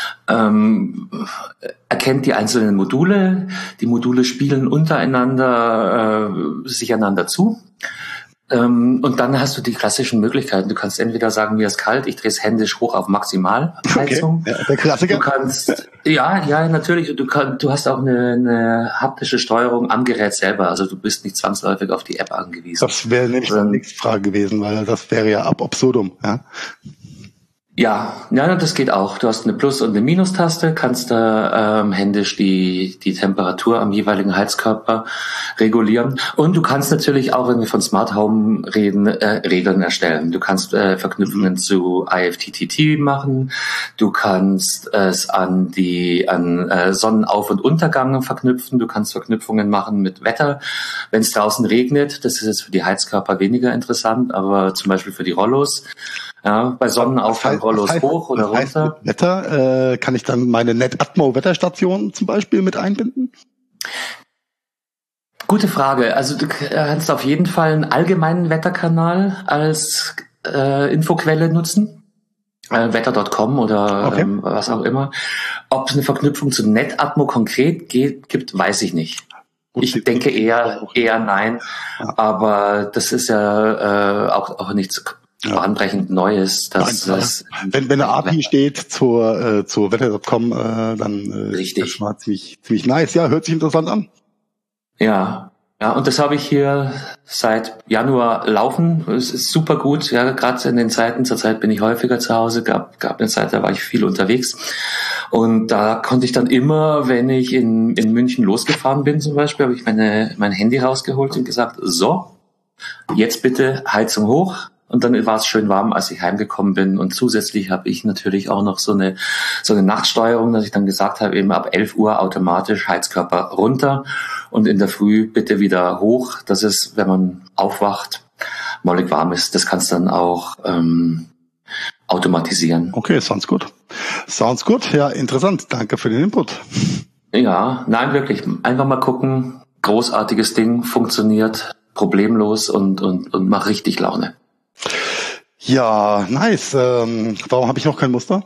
Erkennt die einzelnen Module. Die Module spielen untereinander sich einander zu. Und dann hast du die klassischen Möglichkeiten. Du kannst entweder sagen, mir ist kalt, ich drehe es händisch hoch auf Maximalheizung. Okay. Ja, der Klassiker. Du kannst, ja, natürlich. Du hast auch eine haptische Steuerung am Gerät selber. Also du bist nicht zwangsläufig auf die App angewiesen. Das wäre nämlich die nächste Frage gewesen, weil das wäre ja ab absurdum, ja. Ja, das geht auch. Du hast eine Plus- und eine Minustaste, kannst da händisch die Temperatur am jeweiligen Heizkörper regulieren. Und du kannst natürlich auch, wenn wir von Smart Home reden, Regeln erstellen. Du kannst Verknüpfungen zu IFTTT machen. Du kannst es an Sonnenauf- und Untergang verknüpfen. Du kannst Verknüpfungen machen mit Wetter. Wenn es draußen regnet, das ist jetzt für die Heizkörper weniger interessant, aber zum Beispiel für die Rollos. Ja, bei Sonnenaufgang Rollos hoch oder runter. Wetter, kann ich dann meine NetAtmo-Wetterstation zum Beispiel mit einbinden? Gute Frage. Also du kannst auf jeden Fall einen allgemeinen Wetterkanal als Infoquelle nutzen. Wetter.com oder was auch immer. Ob es eine Verknüpfung zu NetAtmo konkret gibt, weiß ich nicht. Gut, ich denke eher nein. Ja. Aber das ist ja auch nichts bahnbrechend Neues. Wenn eine API steht zur Wetter.com, dann richtig. Das war ziemlich nice. Ja, hört sich interessant an. Ja, und das habe ich hier seit Januar laufen. Es ist super gut. Ja, gerade in den Zeiten, zurzeit bin ich häufiger zu Hause. Gab eine Zeit, da war ich viel unterwegs. Und da konnte ich dann immer, wenn ich in München losgefahren bin zum Beispiel, habe ich mein Handy rausgeholt und gesagt, so, jetzt bitte Heizung hoch. Und dann war es schön warm, als ich heimgekommen bin. Und zusätzlich habe ich natürlich auch noch so eine Nachtsteuerung, dass ich dann gesagt habe, eben ab 11 Uhr automatisch Heizkörper runter und in der Früh bitte wieder hoch. Das ist, wenn man aufwacht, mollig warm ist. Das kannst du dann auch automatisieren. Okay, sounds good. Ja, interessant. Danke für den Input. Ja, nein, wirklich. Einfach mal gucken. Großartiges Ding, funktioniert problemlos und macht richtig Laune. Ja, nice. Warum habe ich noch kein Muster?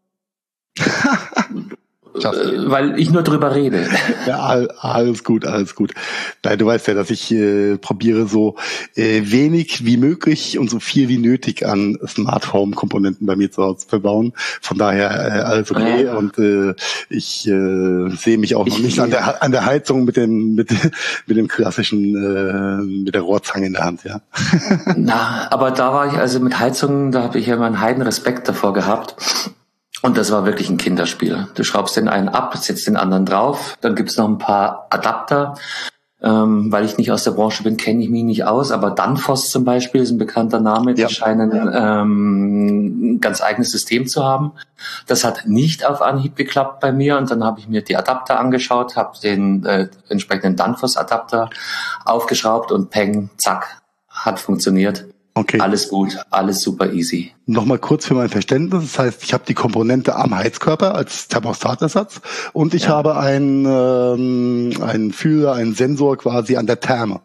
Weil ich nur drüber rede. Ja, alles gut. Nein, du weißt ja, dass ich probiere so wenig wie möglich und so viel wie nötig an Smart Home Komponenten bei mir zu Hause zu verbauen. Von daher alles okay. Ja. Und ich sehe mich auch noch nicht an der Heizung mit dem klassischen mit der Rohrzange in der Hand, ja. Na, aber da war ich also mit Heizungen, da habe ich ja immer einen Heidenrespekt davor gehabt. Und das war wirklich ein Kinderspiel. Du schraubst den einen ab, setzt den anderen drauf, dann gibt's noch ein paar Adapter. Weil ich nicht aus der Branche bin, kenne ich mich nicht aus, aber Danfoss zum Beispiel ist ein bekannter Name, die scheinen ein ganz eigenes System zu haben. Das hat nicht auf Anhieb geklappt bei mir und dann habe ich mir die Adapter angeschaut, habe den entsprechenden Danfoss-Adapter aufgeschraubt und peng, zack, hat funktioniert. Okay. Alles gut, alles super easy. Nochmal kurz für mein Verständnis. Das heißt, ich habe die Komponente am Heizkörper als Thermostatersatz und ich habe einen Fühler, einen Sensor quasi an der Therme.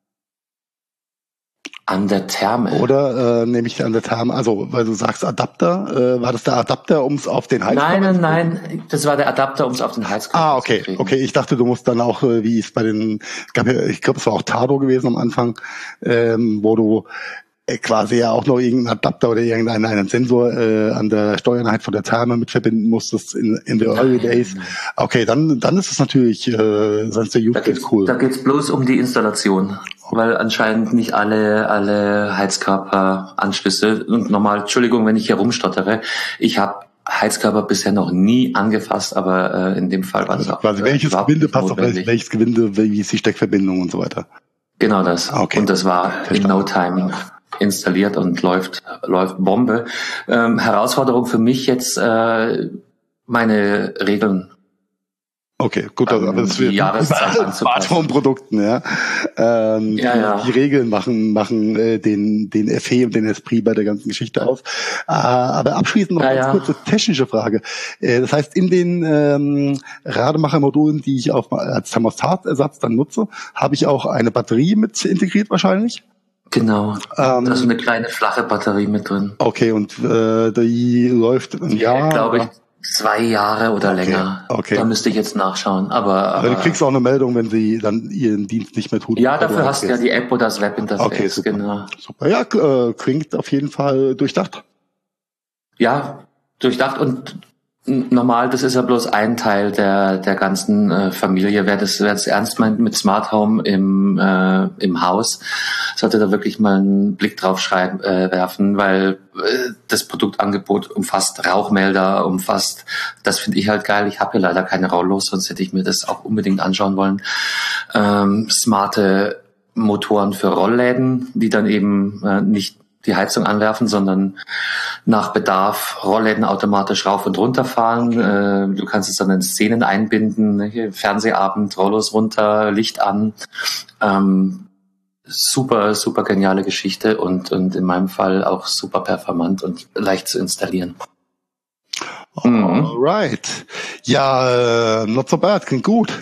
An der Therme? Oder nehme ich an der Therme, also weil du sagst Adapter, war das der Adapter, um es auf den Heizkörper zu kriegen? Nein, das war der Adapter, um es auf den Heizkörper zu kriegen. Okay, ich dachte, du musst dann auch, wie es bei ich glaube, es war auch Tado gewesen am Anfang, wo du quasi ja auch noch irgendeinen Adapter oder irgendeinen Sensor an der Steuereinheit von der Therme mit verbinden musstest in the early days. Okay, dann ist es natürlich sonst der Use Case cool. Da geht's bloß um die Installation, weil anscheinend nicht alle Heizkörperanschlüsse und nochmal, Entschuldigung, wenn ich hier rumstottere, ich habe Heizkörper bisher noch nie angefasst, aber in dem Fall war das auch quasi welches Gewinde passt auf welches Gewinde, wie ist die Steckverbindung und so weiter. Genau das. Okay. Und das war in no time installiert und läuft Bombe. Herausforderung für mich jetzt, meine Regeln. Okay, gut, aber das die Jahreszeit anzupassen. Smart Home Produkten, ja. Die Regeln machen den FE und den Esprit bei der ganzen Geschichte aus. Aber abschließend noch eine kurze technische Frage. Das heißt, in den Rademacher-Modulen, die ich als Thermostatersatz dann nutze, habe ich auch eine Batterie mit integriert wahrscheinlich? Genau, da ist eine kleine flache Batterie mit drin. Okay, und die läuft ein Jahr? Glaube ich 2 Jahre oder länger. Okay. Da müsste ich jetzt nachschauen. Aber du kriegst auch eine Meldung, wenn sie dann ihren Dienst nicht mehr tut. Ja, dafür hast du ja die App oder das Webinterface. Okay, super. Genau. Super. Ja, klingt auf jeden Fall durchdacht. Ja, durchdacht und normal, das ist ja bloß ein Teil der ganzen Familie. Wer das ernst meint mit Smart Home im Haus, sollte da wirklich mal einen Blick drauf werfen, weil das Produktangebot umfasst Rauchmelder, das finde ich halt geil. Ich habe ja leider keine Rollos, sonst hätte ich mir das auch unbedingt anschauen wollen. Smarte Motoren für Rollläden, die dann eben nicht die Heizung anwerfen, sondern nach Bedarf Rollläden automatisch rauf und runter fahren. Du kannst es dann in Szenen einbinden, Fernsehabend, Rollos runter, Licht an. Super, super geniale Geschichte und in meinem Fall auch super performant und leicht zu installieren. Alright. Ja, not so bad. Klingt gut.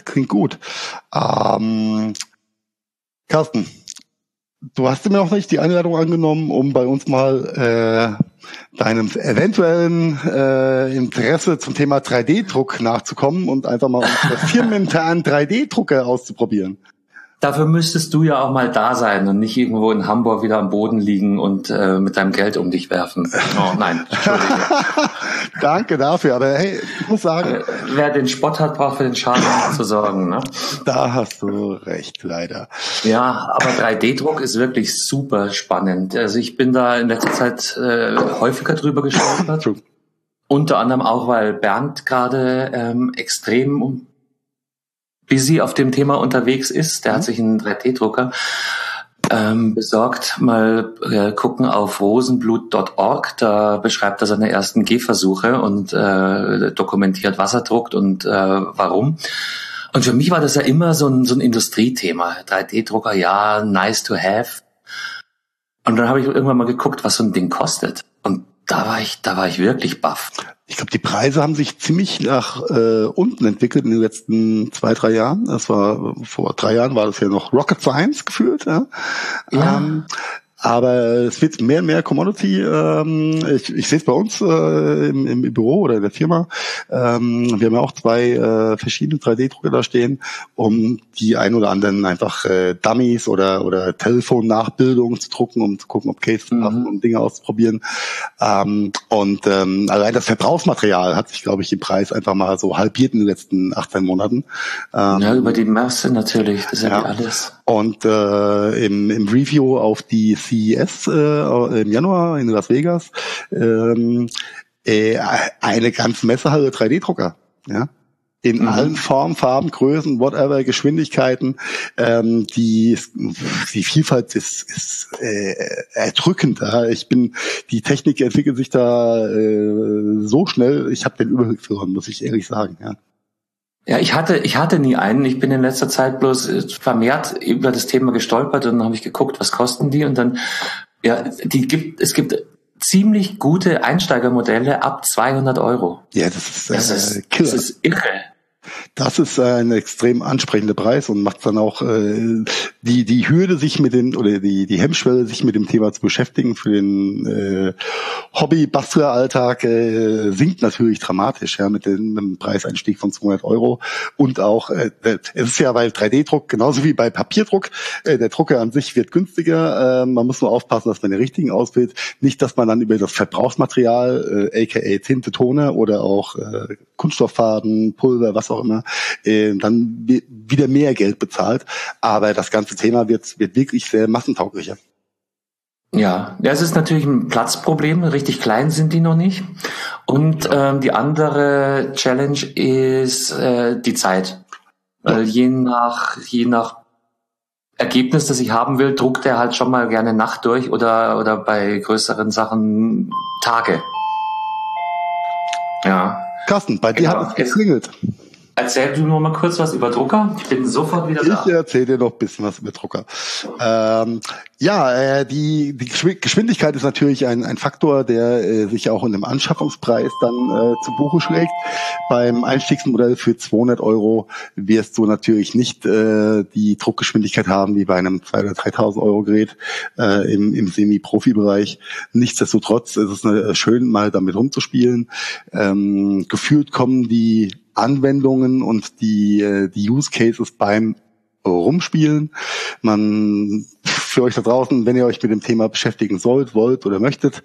Carsten, du hast mir noch nicht die Einladung angenommen, um bei uns mal deinem eventuellen Interesse zum Thema 3D-Druck nachzukommen und einfach mal unsere firmeninternen 3D-Drucker auszuprobieren. Dafür müsstest du ja auch mal da sein und nicht irgendwo in Hamburg wieder am Boden liegen und mit deinem Geld um dich werfen. Oh nein, Entschuldige. Danke dafür, aber hey, ich muss sagen... Wer den Spott hat, braucht für den Schaden nicht zu sorgen. Ne? Da hast du recht, leider. Ja, aber 3D-Druck ist wirklich super spannend. Also ich bin da in letzter Zeit häufiger drüber gestolpert. True. Unter anderem auch, weil Bernd gerade extrem busy auf dem Thema unterwegs ist. Der hat sich einen 3D-Drucker besorgt. Mal gucken auf rosenblut.org. Da beschreibt er seine ersten Gehversuche und dokumentiert, was er druckt und warum. Und für mich war das ja immer so ein Industriethema. 3D-Drucker, ja, nice to have. Und dann habe ich irgendwann mal geguckt, was so ein Ding kostet. Und da war ich wirklich baff. Ich glaube, die Preise haben sich ziemlich nach unten entwickelt in den letzten 2-3 Jahren. Das war vor 3 Jahren war das ja noch Rocket Science gefühlt. Ja. Aber es wird mehr und mehr Commodity. Ich sehe es bei uns im Büro oder in der Firma. Wir haben ja auch 2 verschiedene 3D-Drucker da stehen, um die ein oder anderen einfach Dummies oder Telefonnachbildungen zu drucken, um zu gucken, ob Cases passen, um Dinge auszuprobieren. Und allein das Verbrauchsmaterial hat sich, glaube ich, im Preis einfach mal so halbiert in den letzten 18 Monaten. Ja, über die Masse natürlich. Das ist ja alles. Und im Review auf die CES im Januar in Las Vegas eine ganze Messehalle 3D-Drucker, ja, in allen Formen, Farben, Größen, whatever, Geschwindigkeiten. Die Vielfalt ist erdrückend. Ja. Die Technik entwickelt sich da so schnell. Ich habe den Überblick verloren, muss ich ehrlich sagen. Ja. Ja, ich hatte nie einen. Ich bin in letzter Zeit bloß vermehrt über das Thema gestolpert und dann habe ich geguckt, was kosten die und dann, ja, es gibt ziemlich gute Einsteigermodelle ab 200 €. Ja, das ist Killer. Das ist irre. Das ist ein extrem ansprechender Preis und macht dann auch die Hürde, sich mit den oder die Hemmschwelle, sich mit dem Thema zu beschäftigen für den Hobby-Bastler-Alltag sinkt natürlich dramatisch, ja, mit dem Preiseinstieg von 200 € und auch es ist ja bei 3D-Druck genauso wie bei Papierdruck, der Drucker an sich wird günstiger, man muss nur aufpassen, dass man den richtigen auswählt, nicht, dass man dann über das Verbrauchsmaterial, aka Tinte, Toner oder auch Kunststofffaden, Pulver, was auch immer, dann wieder mehr Geld bezahlt. Aber das ganze Thema wird wirklich sehr massentauglicher. Ja, es ist natürlich ein Platzproblem. Richtig klein sind die noch nicht. Und die andere Challenge ist die Zeit. Weil je nach Ergebnis, das ich haben will, druckt er halt schon mal gerne Nacht durch oder bei größeren Sachen Tage. Ja. Carsten, bei dir hat es geklingelt. Erzähl du noch mal kurz was über Drucker. Ich bin sofort wieder da. Ich erzähle dir noch ein bisschen was über Drucker. Die Geschwindigkeit ist natürlich ein Faktor, der sich auch in dem Anschaffungspreis dann zu Buche schlägt. Beim Einstiegsmodell für 200 € wirst du natürlich nicht die Druckgeschwindigkeit haben wie bei einem 2.000 oder 3.000 € Gerät im Semi-Profi-Bereich. Nichtsdestotrotz ist es schön, mal damit rumzuspielen. Gefühlt kommen die Anwendungen und die Use Cases beim Rumspielen. Für euch da draußen, wenn ihr euch mit dem Thema beschäftigen wollt oder möchtet,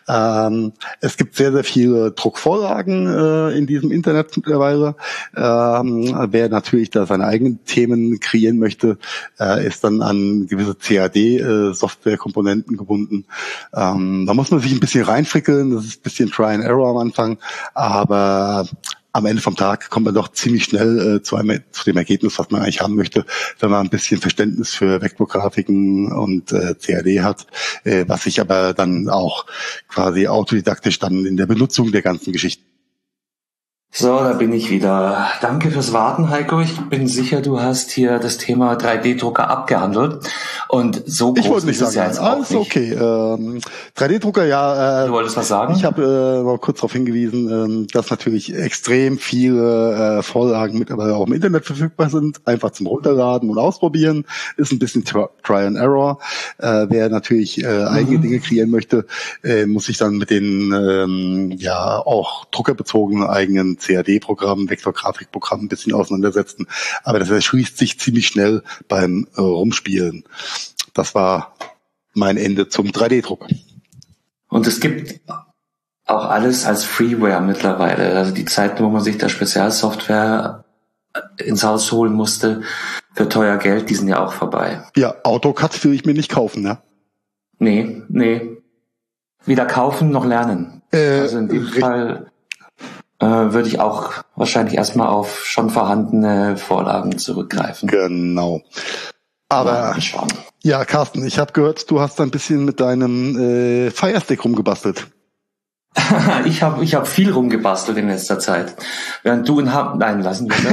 es gibt sehr, sehr viele Druckvorlagen in diesem Internet mittlerweile. Wer natürlich da seine eigenen Themen kreieren möchte, ist dann an gewisse CAD-Softwarekomponenten gebunden. Da muss man sich ein bisschen reinfrickeln, das ist ein bisschen Try and Error am Anfang, aber am Ende vom Tag kommt man doch ziemlich schnell zu dem Ergebnis, was man eigentlich haben möchte, wenn man ein bisschen Verständnis für Vektorgrafiken und CAD hat, was sich aber dann auch quasi autodidaktisch dann in der Benutzung der ganzen Geschichten. So, da bin ich wieder. Danke fürs Warten, Heiko. Ich bin sicher, du hast hier das Thema 3D-Drucker abgehandelt. Und so groß ist es ja jetzt auch nicht. Alles okay. 3D-Drucker, ja. Du wolltest was sagen? Ich habe noch kurz darauf hingewiesen, dass natürlich extrem viele Vorlagen mittlerweile auch im Internet verfügbar sind. Einfach zum Runterladen und Ausprobieren. Ist ein bisschen Try and Error. Wer natürlich eigene Dinge kreieren möchte, muss sich dann mit den auch druckerbezogenen eigenen CAD-Programm, Vektorgrafikprogramm ein bisschen auseinandersetzen. Aber das erschließt sich ziemlich schnell beim Rumspielen. Das war mein Ende zum 3D-Druck. Und es gibt auch alles als Freeware mittlerweile. Also die Zeiten, wo man sich da Spezialsoftware ins Haus holen musste für teuer Geld, die sind ja auch vorbei. Ja, AutoCAD will ich mir nicht kaufen, ne? Nee. Weder kaufen noch lernen. Also in dem Fall würde ich auch wahrscheinlich erstmal auf schon vorhandene Vorlagen zurückgreifen. Genau. Aber ja, Carsten, ich habe gehört, du hast ein bisschen mit deinem Firestick rumgebastelt. Ich hab viel rumgebastelt in letzter Zeit. Während du nein, lassen wir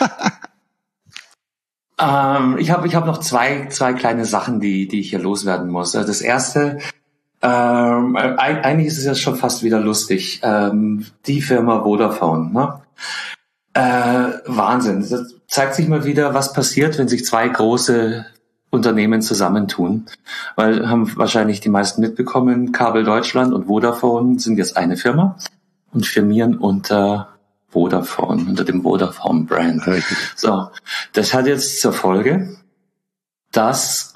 das. Ich hab noch zwei kleine Sachen, die ich hier loswerden muss. Also das erste, eigentlich ist es ja schon fast wieder lustig. Die Firma Vodafone, ne? Wahnsinn. Das zeigt sich mal wieder, was passiert, wenn sich zwei große Unternehmen zusammentun. Weil haben wahrscheinlich die meisten mitbekommen, Kabel Deutschland und Vodafone sind jetzt eine Firma und firmieren unter Vodafone, unter dem Vodafone-Brand. So, das hat jetzt zur Folge, dass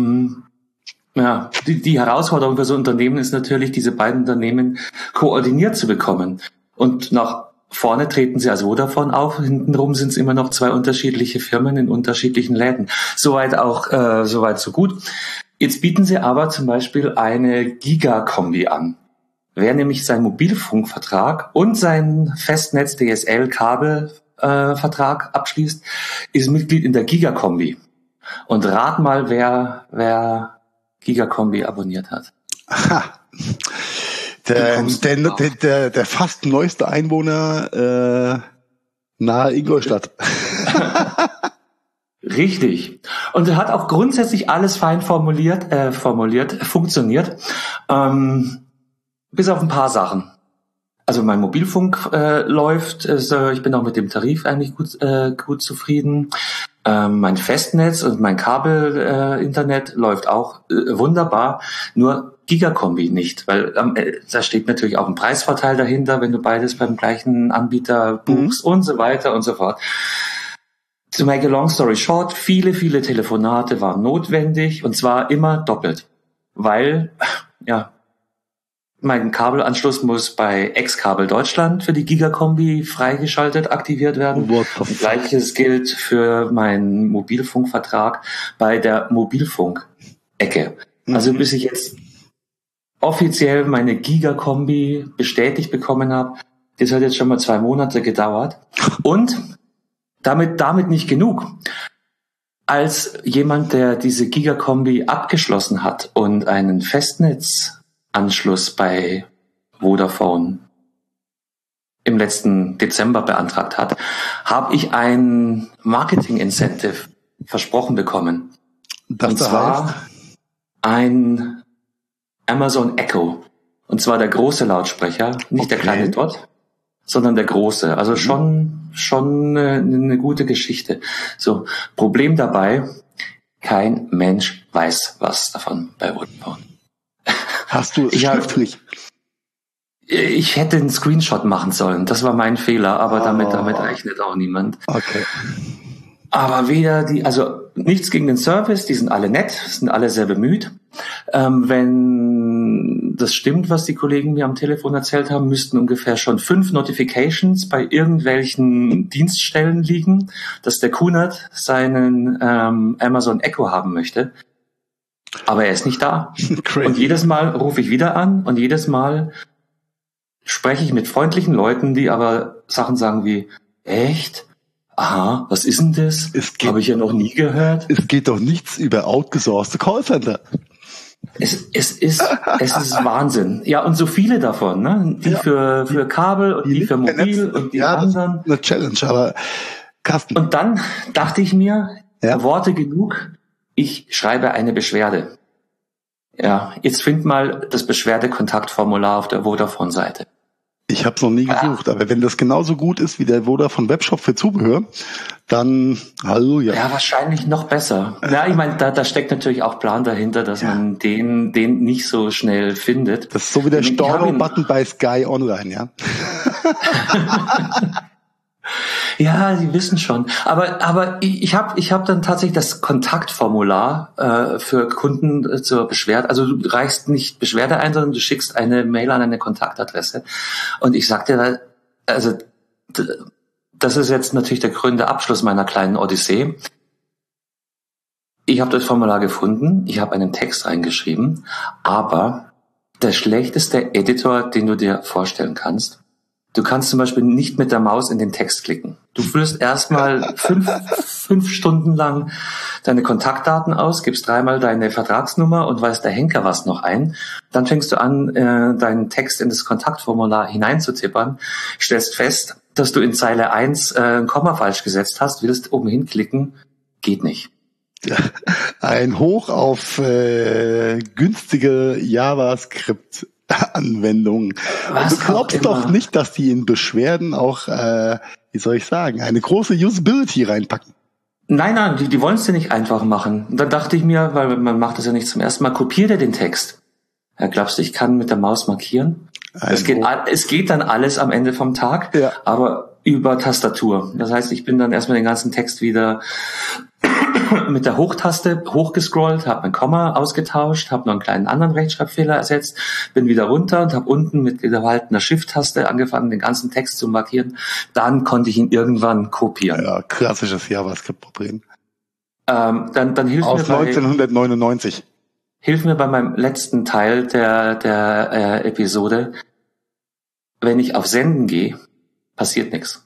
die Herausforderung für so ein Unternehmen ist natürlich, diese beiden Unternehmen koordiniert zu bekommen. Und nach vorne treten sie als Vodafone auf, hintenrum sind es immer noch zwei unterschiedliche Firmen in unterschiedlichen Läden. Soweit so gut. Jetzt bieten sie aber zum Beispiel eine Gigakombi an. Wer nämlich seinen Mobilfunkvertrag und seinen Festnetz-DSL-Kabelvertrag abschließt, ist Mitglied in der Gigakombi. Und rat mal, wer Gigakombi abonniert hat. Aha. Der fast neueste Einwohner nahe Ingolstadt. Richtig. Und er hat auch grundsätzlich alles fein funktioniert, bis auf ein paar Sachen. Also mein Mobilfunk läuft, ich bin auch mit dem Tarif eigentlich gut zufrieden. Mein Festnetz und mein Kabel-Internet läuft auch wunderbar, nur Gigakombi nicht, weil da steht natürlich auch ein Preisvorteil dahinter, wenn du beides beim gleichen Anbieter buchst und so weiter und so fort. To make a long story short, viele Telefonate waren notwendig und zwar immer doppelt, weil mein Kabelanschluss muss bei Ex-Kabel Deutschland für die Gigakombi freigeschaltet aktiviert werden. Und Gleiches gilt für meinen Mobilfunkvertrag bei der Mobilfunk-Ecke. Also bis ich jetzt offiziell meine Gigakombi bestätigt bekommen habe, das hat jetzt schon mal 2 Monate gedauert. Und damit nicht genug. Als jemand, der diese Gigakombi abgeschlossen hat und einen Festnetzanschluss bei Vodafone im letzten Dezember beantragt hat, habe ich ein Marketing-Incentive versprochen bekommen. Und zwar ein Amazon Echo. Und zwar der große Lautsprecher, nicht der kleine Dot, sondern der große. Also schon eine gute Geschichte. So, Problem dabei, kein Mensch weiß was davon bei Vodafone. Hast du schriftlich? Ich hätte einen Screenshot machen sollen. Das war mein Fehler, aber damit rechnet auch niemand. Okay. Aber also nichts gegen den Service, die sind alle nett, sind alle sehr bemüht. Wenn das stimmt, was die Kollegen mir am Telefon erzählt haben, müssten ungefähr schon 5 Notifications bei irgendwelchen Dienststellen liegen, dass der Kunert seinen Amazon Echo haben möchte. Aber er ist nicht da. Und jedes Mal rufe ich wieder an und jedes Mal spreche ich mit freundlichen Leuten, die aber Sachen sagen wie, echt? Aha, was ist denn das? Habe ich ja noch nie gehört. Es geht doch nichts über outgesourcete Callcenter. Es ist Wahnsinn. Ja, und so viele davon, ne? Die für Kabel und die für Mobil und die anderen. Eine Challenge, aber Carsten. Und dann dachte ich mir, Worte genug, ich schreibe eine Beschwerde. Ja, jetzt find mal das Beschwerdekontaktformular auf der Vodafone-Seite. Ich habe es noch nie gesucht, aber wenn das genauso gut ist wie der Vodafone Webshop für Zubehör, dann Halleluja. Ja, wahrscheinlich noch besser. Ja, ich meine, da steckt natürlich auch Plan dahinter, dass man den nicht so schnell findet. Das ist so wie der Storno-Button bei Sky Online, ja. Ja, Sie wissen schon. Aber ich hab dann tatsächlich das Kontaktformular für Kunden zur Beschwerde. Also du reichst nicht Beschwerde ein, sondern du schickst eine Mail an eine Kontaktadresse. Und ich sagte, also das ist jetzt natürlich der krönende Abschluss meiner kleinen Odyssee. Ich habe das Formular gefunden, ich habe einen Text reingeschrieben, aber der schlechteste Editor, den du dir vorstellen kannst. Du kannst zum Beispiel nicht mit der Maus in den Text klicken. Du füllst erstmal 5 Stunden lang deine Kontaktdaten aus, gibst 3-mal deine Vertragsnummer und weiß der Henker was noch ein. Dann fängst du an, deinen Text in das Kontaktformular hineinzutippern, stellst fest, dass du in Zeile 1 ein Komma falsch gesetzt hast, willst oben hinklicken, geht nicht. Ein Hoch auf günstige JavaScript-Anwendungen. Du glaubst doch nicht, dass die in Beschwerden auch, wie soll ich sagen, eine große Usability reinpacken. Nein, die wollen es dir nicht einfach machen. Und dann dachte ich mir, weil man macht das ja nicht zum ersten Mal, kopier dir den Text. Ja, glaubst du, ich kann mit der Maus markieren? Es geht dann alles am Ende vom Tag, aber über Tastatur. Das heißt, ich bin dann erstmal den ganzen Text wieder mit der Hochtaste hochgescrollt, habe ein Komma ausgetauscht, habe noch einen kleinen anderen Rechtschreibfehler ersetzt, bin wieder runter und habe unten mit gehaltener Shift-Taste angefangen, den ganzen Text zu markieren. Dann konnte ich ihn irgendwann kopieren. Ja, klassisches JavaScript-Problem. Dann hilft aus mir 1999. Hilf mir bei meinem letzten Teil der Episode. Wenn ich auf Senden gehe, passiert nichts.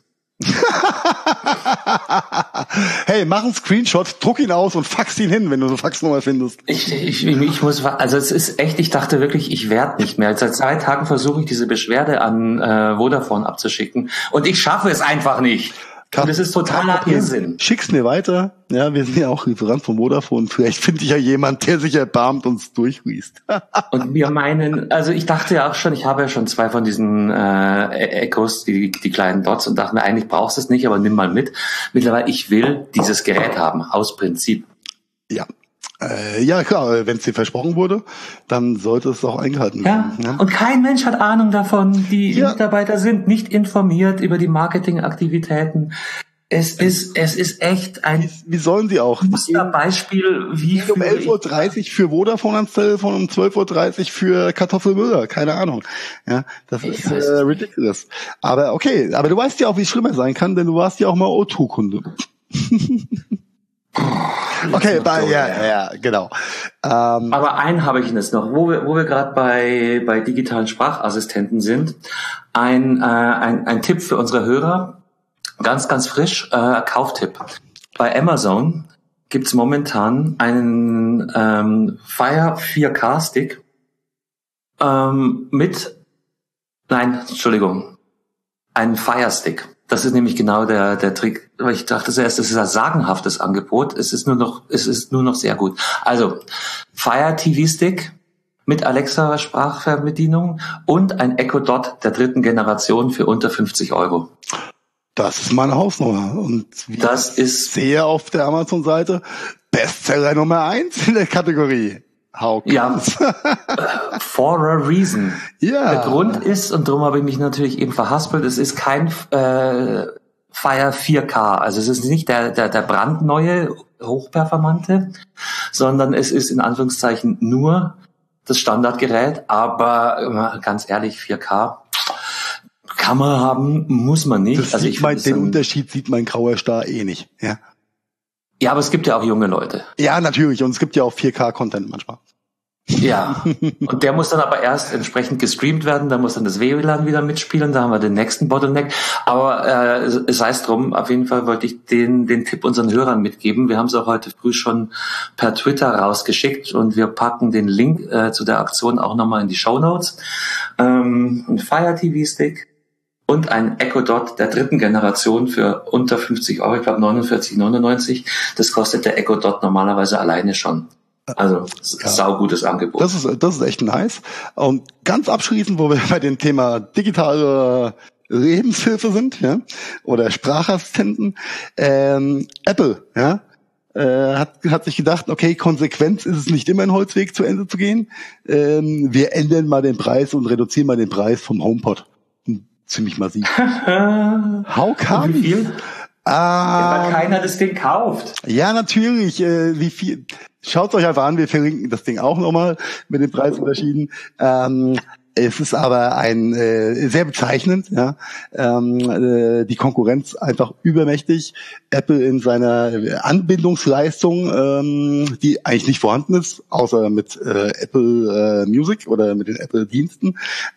Hey, mach einen Screenshot, druck ihn aus und fax ihn hin, wenn du eine Faxnummer findest. Ich muss, also es ist echt, ich dachte wirklich, ich werde nicht mehr. Seit 2 Tagen versuche ich diese Beschwerde an Vodafone abzuschicken und ich schaffe es einfach nicht. Und das ist totaler Irrsinn. Schick's mir weiter. Ja, wir sind ja auch Lieferant von Vodafone. Vielleicht finde ich ja jemand, der sich erbarmt und es durchliest. Und wir meinen, also ich dachte ja auch schon, ich habe ja schon 2 von diesen Echos, die kleinen Dots, und dachte mir, eigentlich brauchst du es nicht, aber nimm mal mit. Mittlerweile, ich will dieses Gerät haben, aus Prinzip. Ja. Ja, klar, wenn es dir versprochen wurde, dann sollte es auch eingehalten werden. Ja, und kein Mensch hat Ahnung davon. Die Mitarbeiter sind nicht informiert über die Marketingaktivitäten. Es ist echt ein... Wie sollen sie auch? Musterbeispiel, wie um 11.30 Uhr für Vodafone ans Telefon, um 12.30 Uhr für Kartoffelmüller, keine Ahnung. Ja, das ist ridiculous. Aber okay, aber du weißt ja auch, wie es schlimmer sein kann, denn du warst ja auch mal O2-Kunde. Okay, ja, genau. Aber einen habe ich jetzt noch, wo wir gerade bei digitalen Sprachassistenten sind. Ein Tipp für unsere Hörer, ganz, ganz frisch, Kauftipp. Bei Amazon gibt's momentan einen Fire 4K Stick einen Fire Stick. Das ist nämlich genau der Trick. Weil ich dachte zuerst, das ist ein sagenhaftes Angebot. Es ist nur noch sehr gut. Also Fire TV Stick mit Alexa Sprachfernbedienung und ein Echo Dot der 3. Generation für unter 50 €. Das ist meine Hausnummer. Und das ist sehr auf der Amazon-Seite Bestseller Nummer 1 in der Kategorie. Ja, for a reason. Ja. Der Grund ist, und darum habe ich mich natürlich eben verhaspelt, es ist kein Fire 4K. Also es ist nicht der brandneue, hochperformante, sondern es ist in Anführungszeichen nur das Standardgerät. Aber ganz ehrlich, 4K kann man haben, muss man nicht. Also den Unterschied sieht mein grauer Star eh nicht. Ja. Ja, aber es gibt ja auch junge Leute. Ja, natürlich. Und es gibt ja auch 4K-Content manchmal. Ja, und der muss dann aber erst entsprechend gestreamt werden, da muss dann das WLAN wieder mitspielen, da haben wir den nächsten Bottleneck. Aber sei es drum, auf jeden Fall wollte ich den Tipp unseren Hörern mitgeben. Wir haben es auch heute früh schon per Twitter rausgeschickt und wir packen den Link zu der Aktion auch nochmal in die Shownotes. Ein Fire TV Stick und ein Echo Dot der 3. Generation für unter 50 €, ich glaube 49,99. Das kostet der Echo Dot normalerweise alleine schon. Also, saugutes Angebot. Das ist echt nice. Und ganz abschließend, wo wir bei dem Thema digitale Lebenshilfe sind, ja, oder Sprachassistenten, Apple, ja, hat sich gedacht, okay, Konsequenz ist es nicht immer, einen Holzweg zu Ende zu gehen. Wir ändern mal den Preis und reduzieren mal den Preis vom HomePod. Ziemlich massiv. How come? Wie viel? Weil keiner das Ding kauft. Ja, natürlich. Wie viel? Schaut euch einfach an, wir verlinken das Ding auch nochmal mit den Preisunterschieden. Es ist aber sehr bezeichnend, ja. Die Konkurrenz einfach übermächtig. Apple in seiner Anbindungsleistung, die eigentlich nicht vorhanden ist, außer mit Apple Music oder mit den Apple-Diensten,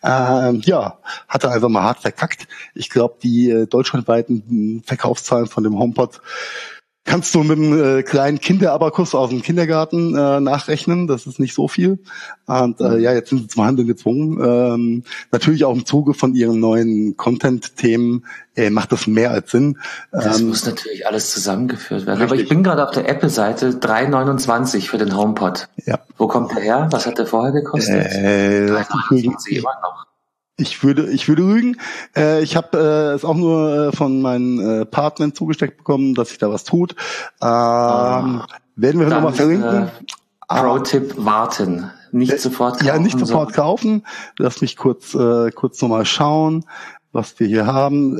hat er einfach mal hart verkackt. Ich glaube, die deutschlandweiten Verkaufszahlen von dem HomePod kannst du mit einem kleinen Kinderabakus aus dem Kindergarten nachrechnen. Das ist nicht so viel. Und jetzt sind sie zum Handeln gezwungen. Natürlich auch im Zuge von ihren neuen Content-Themen macht das mehr als Sinn. Das muss natürlich alles zusammengeführt werden. Richtig. Aber ich bin gerade auf der Apple-Seite, 3,29 für den HomePod. Ja. Wo kommt der her? Was hat der vorher gekostet? 3,29 immer noch. Ich würde lügen. Ich habe es auch nur von meinen Partnern zugesteckt bekommen, dass sich da was tut. Werden wir nochmal verlinken. Pro-Tipp, warten. Nicht sofort kaufen. Ja, nicht sofort kaufen. Lass mich kurz nochmal schauen, was wir hier haben.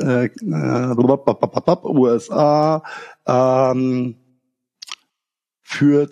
USA für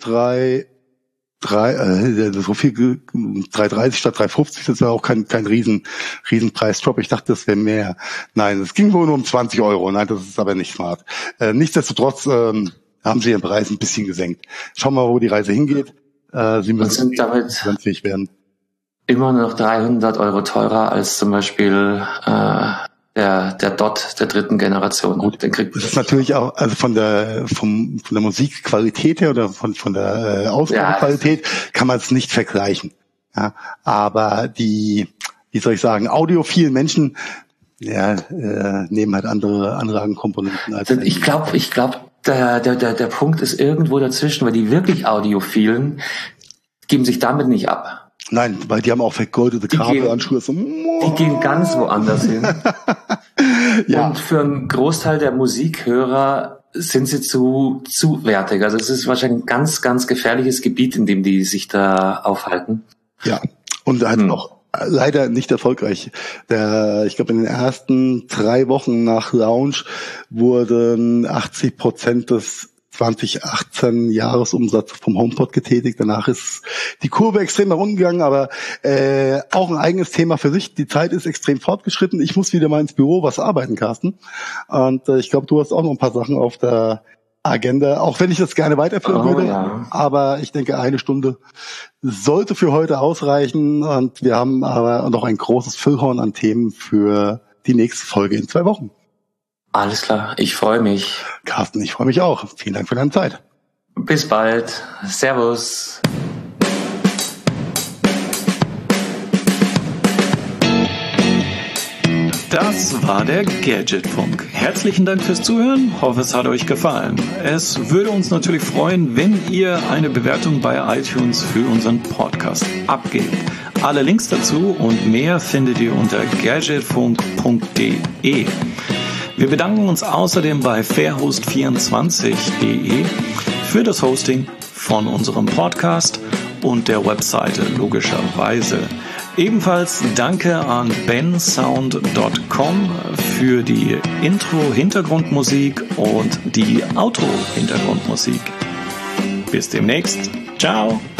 3,30 statt 3,50, das ist ja auch kein Riesenpreisdrop. Ich dachte, das wäre mehr. Nein, es ging wohl nur um 20 €. Nein, das ist aber nicht smart. Nichtsdestotrotz haben sie ihren Preis ein bisschen gesenkt. Schauen wir mal, wo die Reise hingeht. Sie müssen damit fähig werden. Immer noch 300 € teurer als zum Beispiel der Dot der 3. Generation. Gut, den kriegt das ist natürlich auch, also von der Musikqualität her oder von der Ausgabequalität kann man es nicht vergleichen. Ja, aber wie soll ich sagen, audiophilen Menschen nehmen halt andere Komponenten als ich glaube, der Punkt ist irgendwo dazwischen, weil die wirklich Audiophilen geben sich damit nicht ab. Nein, weil die haben auch vergoldete Kabelanschlüsse. Die gehen ganz woanders hin. Ja. Und für einen Großteil der Musikhörer sind sie zu wertig. Also es ist wahrscheinlich ein ganz, ganz gefährliches Gebiet, in dem die sich da aufhalten. Ja, und halt auch leider nicht erfolgreich. Ich glaube, in den ersten 3 Wochen nach Launch wurden 80% des 2018 Jahresumsatz vom HomePod getätigt. Danach ist die Kurve extrem nach unten gegangen, aber auch ein eigenes Thema für sich. Die Zeit ist extrem fortgeschritten. Ich muss wieder mal ins Büro was arbeiten, Carsten. Und ich glaube, du hast auch noch ein paar Sachen auf der Agenda, auch wenn ich das gerne weiterführen würde. Ja. Aber ich denke, 1 Stunde sollte für heute ausreichen. Und wir haben aber noch ein großes Füllhorn an Themen für die nächste Folge in 2 Wochen. Alles klar, ich freue mich. Carsten, ich freue mich auch. Vielen Dank für deine Zeit. Bis bald. Servus. Das war der Gadgetfunk. Herzlichen Dank fürs Zuhören. Hoffe, es hat euch gefallen. Es würde uns natürlich freuen, wenn ihr eine Bewertung bei iTunes für unseren Podcast abgebt. Alle Links dazu und mehr findet ihr unter gadgetfunk.de. Wir bedanken uns außerdem bei fairhost24.de für das Hosting von unserem Podcast und der Webseite logischerweise. Ebenfalls danke an bensound.com für die Intro-Hintergrundmusik und die Outro-Hintergrundmusik. Bis demnächst. Ciao.